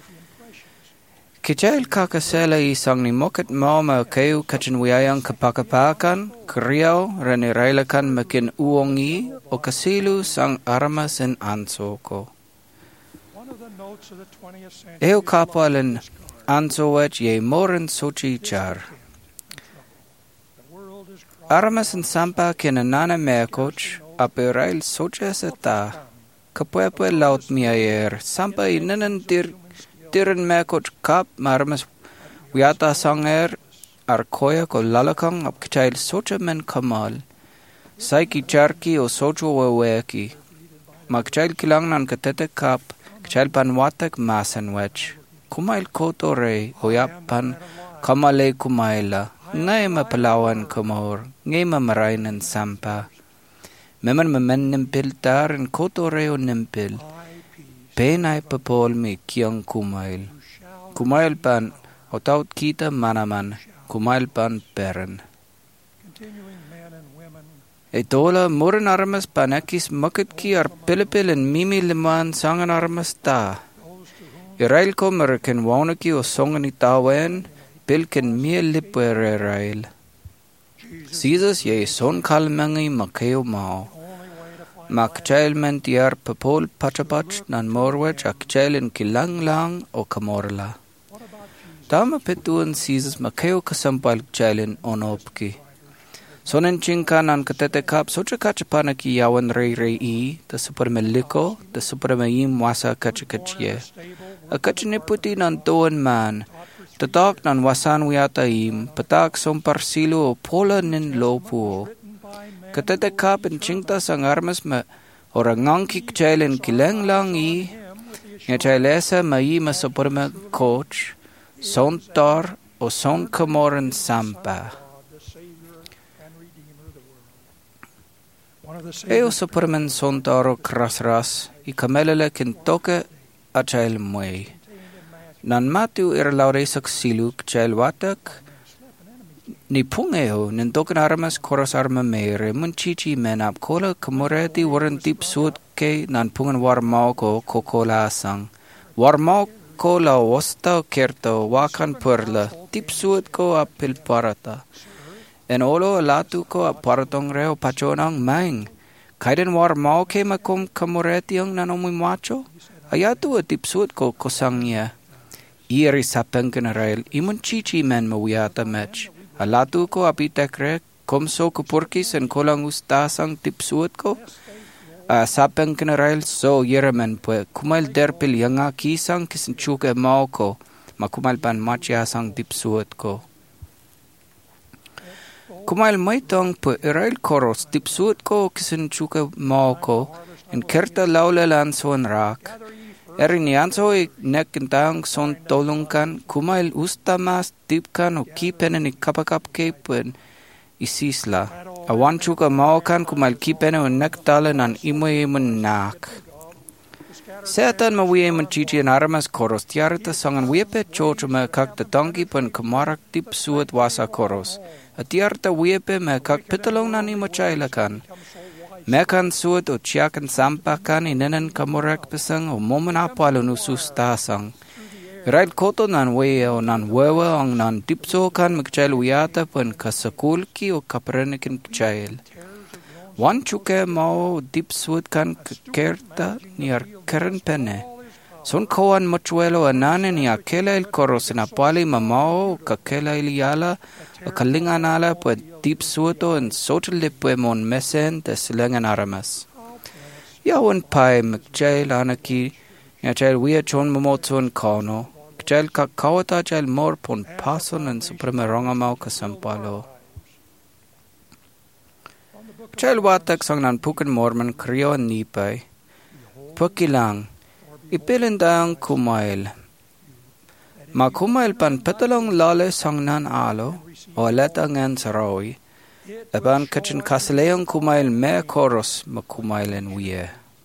Kchail kakasela I sang ni mokat mama keu kachin wiayang kapakapakan kriao reniraila kan mekin uongi o kasilu sang aramas en ansoko. Eo kapalin ansowet ye moren sochi char. Aramas en sampa kinanana meakoch aperail socha seta kapuepue laut miayer sampa inanan tir tiran meakoch kap maramas wiata sanger arkoya ko lalakang ap kchail socha men kamal saiki charki o socho weweki makchail kilang nan katete kap kchail panwatek masanwech kumail koto re oyapan kamale kumaila ngay mapalawan kumor, ngay mamarayan sampa. Meman mamen nimpil tarin kotoreo nimpil. Penay papol mi kiyang kumail. Kumail pan otaut kita manaman, kumail pan peren. Itola murin armas panakis makit ki ar pilipil en mimi liman sangan armas ta. Irail ko meriken waunaki o songan itawen, pilken mie lipwere rail. Jesus ye son kalmangi makeo mao. Makchail mentiar papol pachapach nan morwech akchail in kilang lang o kamorla. Tama petuan Jesus makeo kasampal chailin onopki. Sonen chinka nan katete kap socha kachapana ki yawan rei rei i, ta super meliko, ta super mayim wasa kachakachye. A kachiniputi nan toan man, tatak nan wasan wiata im, patak som parsilo o pola nin lopuo. Katete kap in chingta sang armas ma orangang kikchailin kileng lang i, nga chailesa mayi ma super me coach, son tar o son kamoran sampa. Eo superman son taro krasras, i kamelele kintoke a chail mui. Nan matiu ir lauresak siluk chail watak, ni pungeo nintoken armas koras arma meere mun chichi menap kola kamoreti waran tip suot ke nan pungan war mau ko kokola sang. War mau ko la wasta kerto wakan perla, tip suot ko apil parata. En olo latu ko aparatong reo pachonang maing. Kaiden war mau ke makum kamoretiang nanomui macho? Ayatu a tipsuot ko kosangya. Iri sapengken rail imun chichi men mawiata mech. Alatu ko apitekre komso kupurkis en kolang ustasang tipsuot ko. A sapengken rail so yeremen pue kumail derpil yanga kisang kisenchuke mau ko. Makumail pan machiasang tipsuot ko. Kumail maitong po irail koros tipsuot ko kisin chuka mau ko in kerta laule lan son rak. Erin yanso ik nekintang son tolungkan kumail ustamas tipkan o kipenen ik kapakap kepen isisla. Awan chuka mau kan kumail kipenen o nektale nan imoy imun nak. Setan mawiye man chichi en armas koros tiarita sangan wiepe chocho me kak the tongi pen kamarak tipsuot wasa koros. Atiarta wiepe me kak pitalong nani mochailakan. Mekan suot o chiakan sampakan inenen kamorak pesang o momen apalo nusus tasang. Right koto nan weye o nan wewe ang nan tipso kan magchail wiata pen kasakulki o kaprenikin kchail. Wan chuke mao dipsuot kan kerta niar keren pene. Son kawan mochuelo anane ni akela il koros na pali mamao kakela iliala kalingan ala po dipsuoto en social lipe mon mesen te silengan aramas. Yawan pai mcjail anaki ya jail wia chon momotson kano jail kakawata jail mor pon pason en supreme rongamao kasampalo. Jail watak sang nan puken morman krio nipai. Pukilang ipilindang kumail. Ma kumail pan petalong lale sang nan alo, o aleta ngan sarawi, eban kachin kasleong kumail me koros ma kumailen wiye.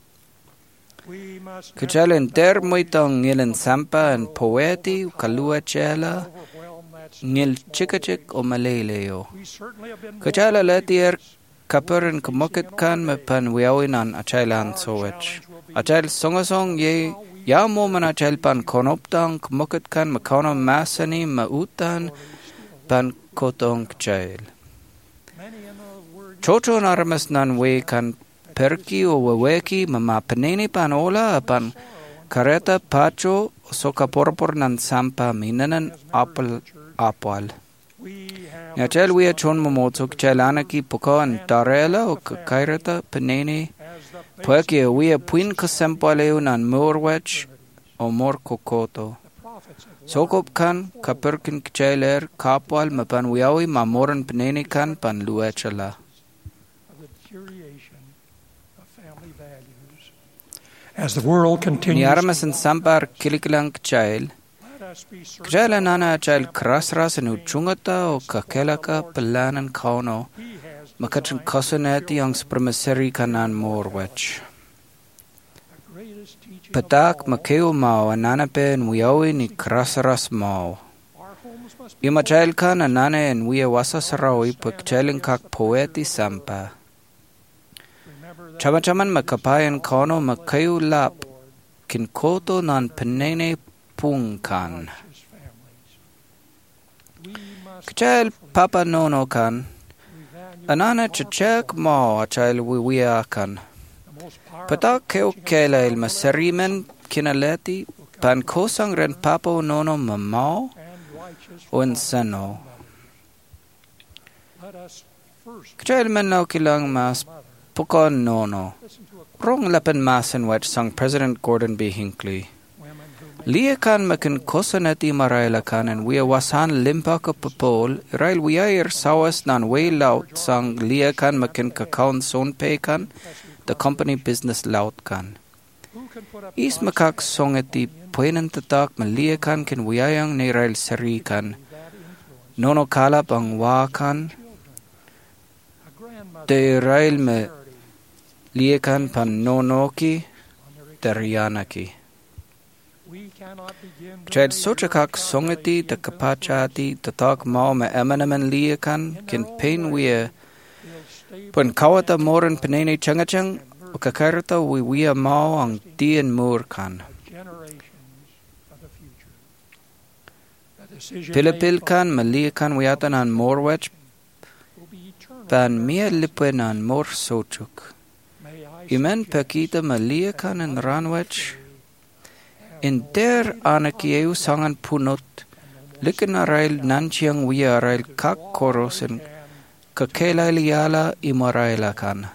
Kajalen der moitong ngilen sampa en poeti kalua chela, ngil chikachik o maleleo. Kajala letier kaperin kumokit kan me pan wiawinan achailan sowech. Achail songasong ye ya mo man achail pan konoptang kumokit kan makono masani mautan pan kotong chail. Chocho naramas nan we kan perki o weweki mama peneni pan ola pan kareta pacho soka porpor nan sampa minanan apal apal. Ngachel we chon momotsok chalana ki poko an darela o kaireta peneni Pueke we puin kasempaleo nan morwech o mor kokoto. Sokop kan kaperkin kchailer kapwal mapan wiawi mamoran peneni kan pan luechala. As the world continues, Niarmas and sampar kilikilang kchail, Kjela nana chal krasras nu chungata o kakelaka pelanan kauno makachin kosaneti ang spermaseri kanan morwech. Patak makeo mao ananape en wiawi ni krasras mao. Ima chal kan anane en wia wasa sarawi pagchalin kak poeti sampa. Chama-chaman makapayan kauno makeo lap kinkoto nan penene pungkan. Kachal papa nono kan, anana chachak mo achal wiwia kan. Patak keo kela il masarimen kinaleti pan kosang ren papo nono mamao o insano. Kachal menau kilang mas pukon nono. Rong lapan masan wach sang President Gordon B. Hinckley. Lia kan makin kosanati maraila kan en wia wasan limpa ka papol, irail wia ir sawas nan way laut sang lia kan makin kakaon son pay kan, the company business laut kan. Is makak songeti puenan tatak malia kan kin wiayang ni irail sari kan, nono kalap ang wa kan, de irail me lia kan pan nonoki, darianaki. Chad sochakak songeti the kapachati the talk mao me emanaman liakan kin pain wea pun kawata moran penene changachang o kakarta wi wea mao ang dien murkan. Pilipil kan maliakan wiatan an morwech pan mia lipwen an mor sochuk. Imen pakita maliakan an ranwech in der anakieu sangan punot, liken arail nanchiang wia arail kak korosen, kakela liala imaraila kan.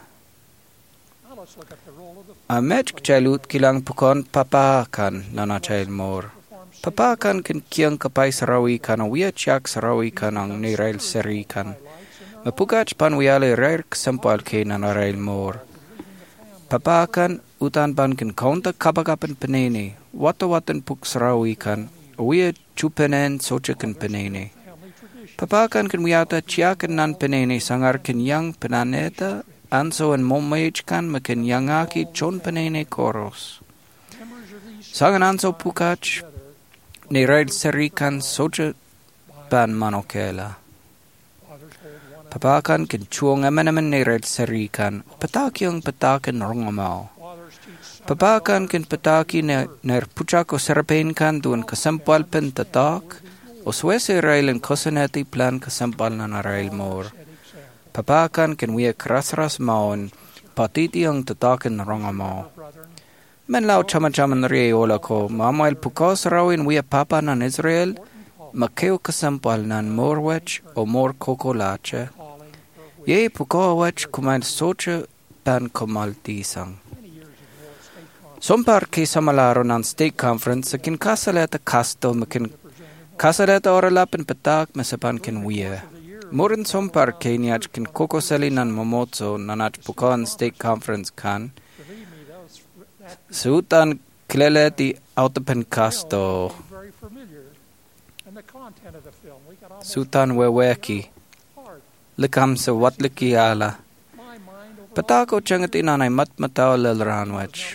Amet chalut kilang pukon papa kan nana chail mor. Papa kan kin kiang kapay sarawi kan wia chak sarawi kan ang nirail seri kan. Mapugach pan wiala rair ksampal ke nana rail mor. Papa kan utan ban kin kaunta kapakapan penene. Wata watan puk sarawi kan, wia chupenen sochakan penene. Papakan kan wiata chiakan nan penene sangar kin yang penaneta, anso en momaj kan makin yangaki chon penene koros. Sangan anso pukach, ni raid seri kan socha ban manokela. Papakan kin chuong amenamen ni raid seri kan, patakyang patakan rongamao. Papakan kin pataki na ner puchak o serapain kan duan kasampal pen tatak o swese rail en kosaneti plan kasampal na narail mor. Papakan kin wia krasras maon patiti ang tatakin ronga mao. Men lau chama-chaman rie ola ko mamail pukos rawin wia papa nan Israel makeo kasampal nan morwech o mor kokolache. Ye pukowech kumail socha pan komaltisang. Sompar ke samalaro nan state conference kin kasaleta kasto makin kasaleta oralapan patak masapan kin wia. Morin sompar ke niach kin kokoseli nan momotso nanach pukon state conference kan. Sutan kleleti autapen kasto. Sutan weweki. Likam sa watliki ala. Patako changati nanay matmataw lelranwech.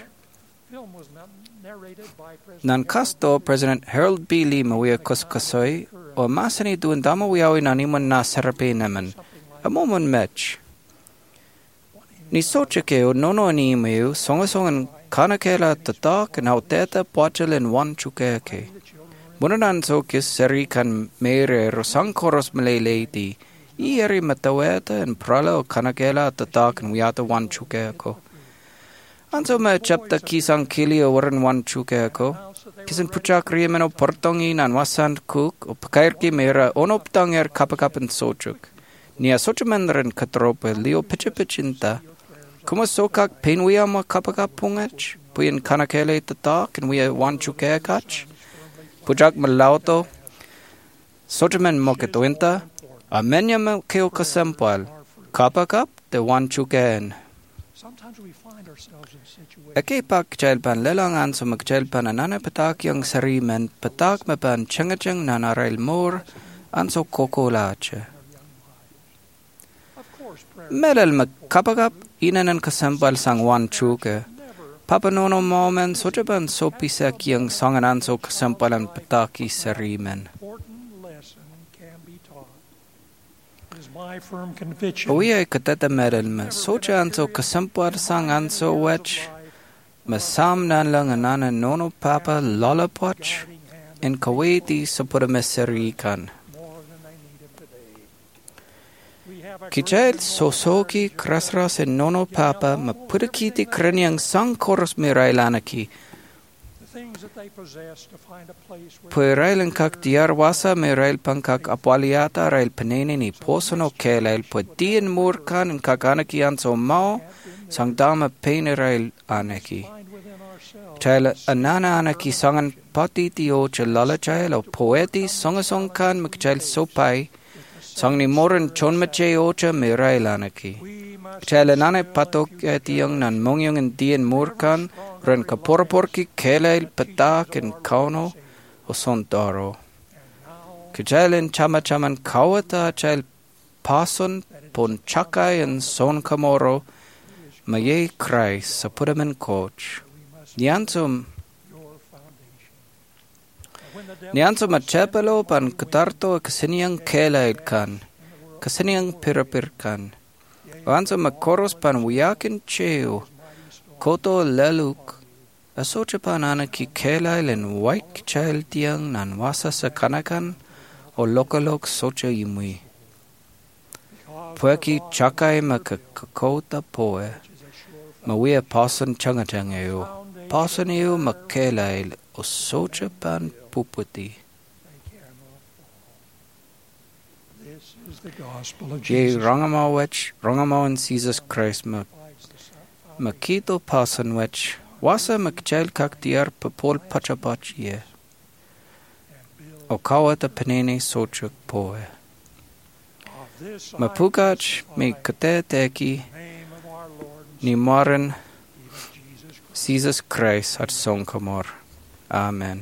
Nan kasto President Harold B. Lee mawia kuskasoy o masani duan dama wiyawi naniman na sarape naman amomon mech. Ni sochake o nono ni imayu songasongan kanakela tatak na uteta poachalin wan chukeke. Munanan so kis seri kan mere rosang koros maleleiti ieri mataweta en prala o kanakela tatak and wiata wan chukeko. Anso me chapta kisang kili o waran wan chukeko. Kisan puchak riemeno portongi nan wasan kuk o pakairki mera onoptanger kapakapan sochuk. Nia sochumen ren katrope leo pichipichinta. Kuma sokak penwia ma kapakapungach. Puyen kanakele tatak and wia wan chukekach. Puchak malauto. Sochumen moketointa. Amenya me keo kasempal. Kapakap de wan chuken. Ake pak kecilpan lelangan sama kecilpan anana petak yang serimen petak mepan cengaceng nana rail mor anso koko lace. Melel makapagap inanan kesempal sang wan chuke. Papa nono momen sojaban sopisak yang sangan anso kesempalan petaki serimen. Oia katata medal me soja anso kesempar sang anso wech me sam nan lang anana nono papa lollipoch in kaweti sapura meserikan. Kijail sosoki krasras en nono papa me pudakiti kranyang sang koros me railanaki. Pui rail kak diar wasa me rail pankak apwaliata rail penene ni posono kelail pui dien murkan kak anaki anso mao sang dama pene rail anaki. Chail anana anaki sangan pati tio chalala chail o poeti songasongkan mekchail sopai sang ni moren chon mache ocha me rail anaki. Chail anane patok etiong nan mongyong en dien murkan ren kaporporki kelail petak en kauno o sontaro. Kejailen chama chaman kawata chail pason pon chakai en son kamoro maye krai sapuramen coach. Niansum Niansum a chapelo pan katarto kasiniang kelail kan kasiniang pirapir kan. Wansum a koros pan wiyakin cheo koto leluk asocha panana ki kelail en white child tiang nan wasa sa kanakan o lokalok socha imui. Pueki chakai ma kakota poe ma wia pasan changatang eo pasan eo ma kelail o socha pan puputi. Ye rangama wech rangama in Jesus Christ ma makito pasan wech wasa makchail kak diar papol pachapach ye o kawata penene sochuk poe mapukach me kate teki ni maran Jesus Christ at songkamor. Amen.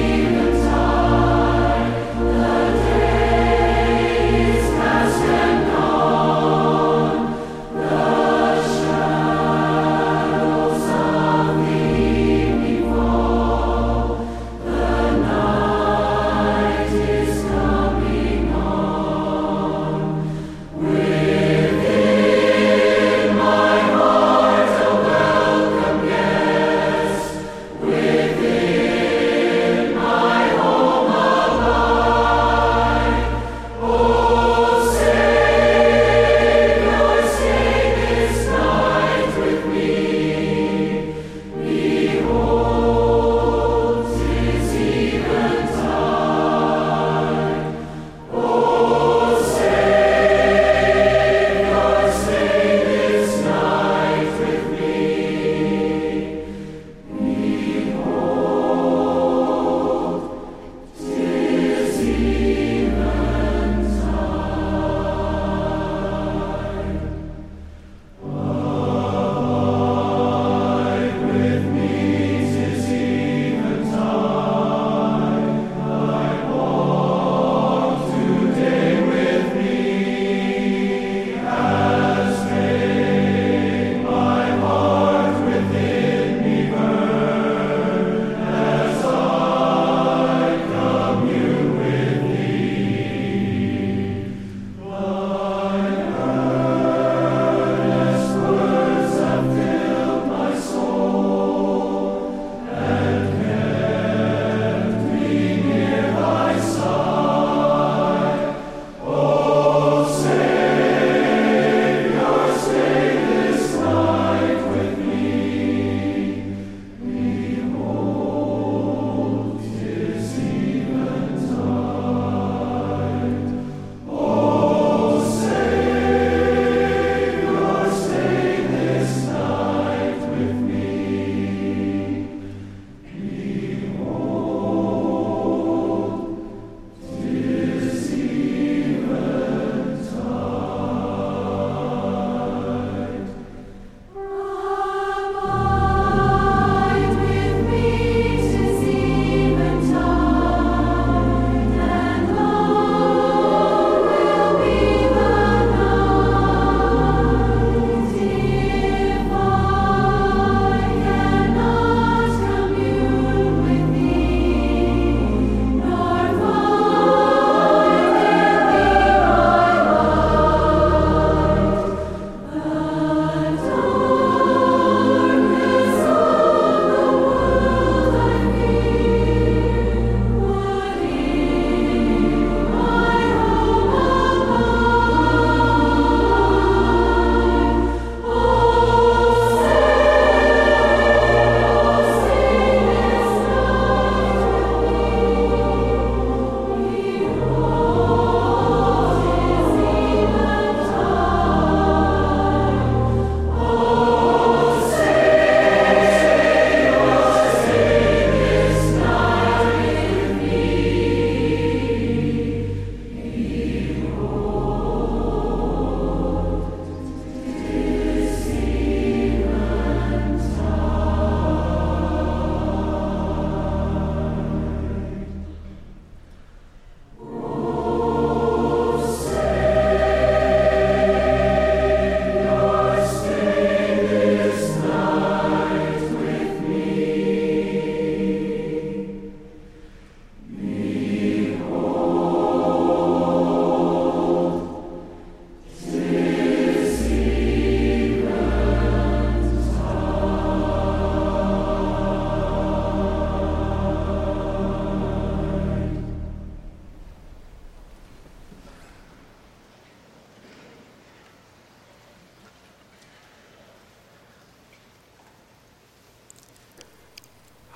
And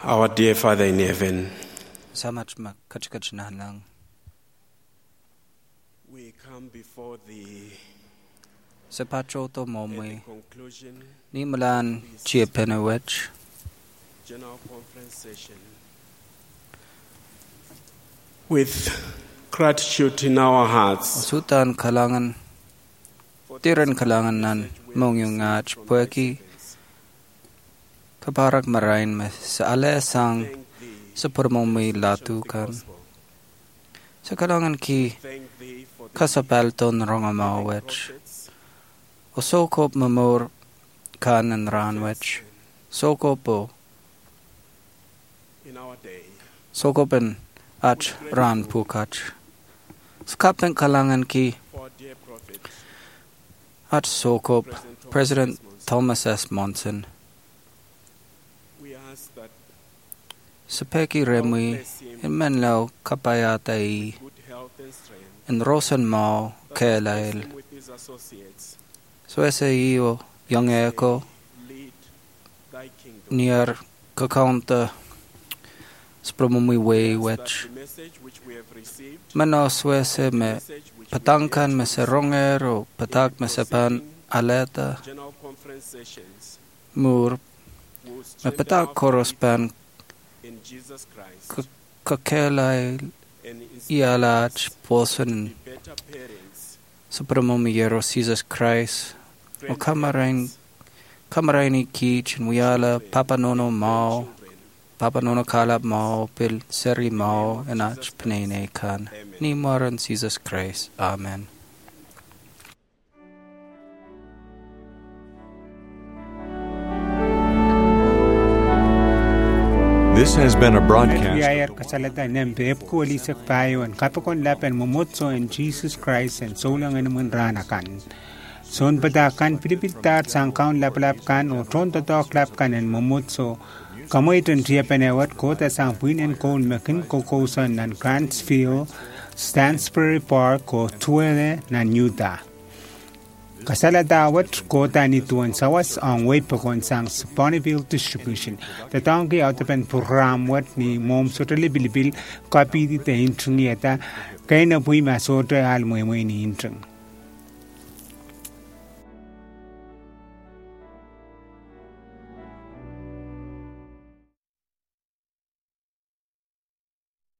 Our dear Father in heaven, Samach makachkach lang. We come before thee. Sa pacho to momoy. Ni malan chia penawech. General conference session. With gratitude in our hearts. Sutan kalangan. Tiran kalangan nan mong yung ngach pueki. Kaparak marain me sa alesang sa purmong may latukan. Sa kalangan ki kasapelton ronga mawech. O sokop mamor kanan ranwech. Sokop po. Sokopen ach ran pukach. Skapen kalangan ki ach sokop President Thomas S. Monson. Sepeki remui in menlau kapayatai in Rosen Mao Kelail. So ese io young echo near Kakonta spromumi way which Mano swese me patangkan me se ronger o patak me se pan aleta mur me patak korospan kakelai ialach posen supremum yero Jesus Christ o kamarain kamaraini kich and wiala papa nono mao papa nono kalab mao pil seri mao and ach pnene kan ni maran Jesus Christ. Amen. This has been a broadcast. Kasalata ng Pepko Alisak Payo and Kapakon Lapan Momotso and Jesus Christ and Solang and Munranakan. Son Padakan, Pilipitar, Sangkaun Laplapkan, or Tonto Klapkan and Momotso, Kamoitan Triapanewat, Kota Sangpuin and Cole Makin, Kokosan and Grantsville, Stansbury Park, or Tuele, Nanyuta. Kasaladawat kota nituan sawas ang way pakon sang Bonneville Distribution. Tatangki autopan program wat ni mom sotali bilibil copy di te intring yata kaya na pui masota al moy moy ni intring.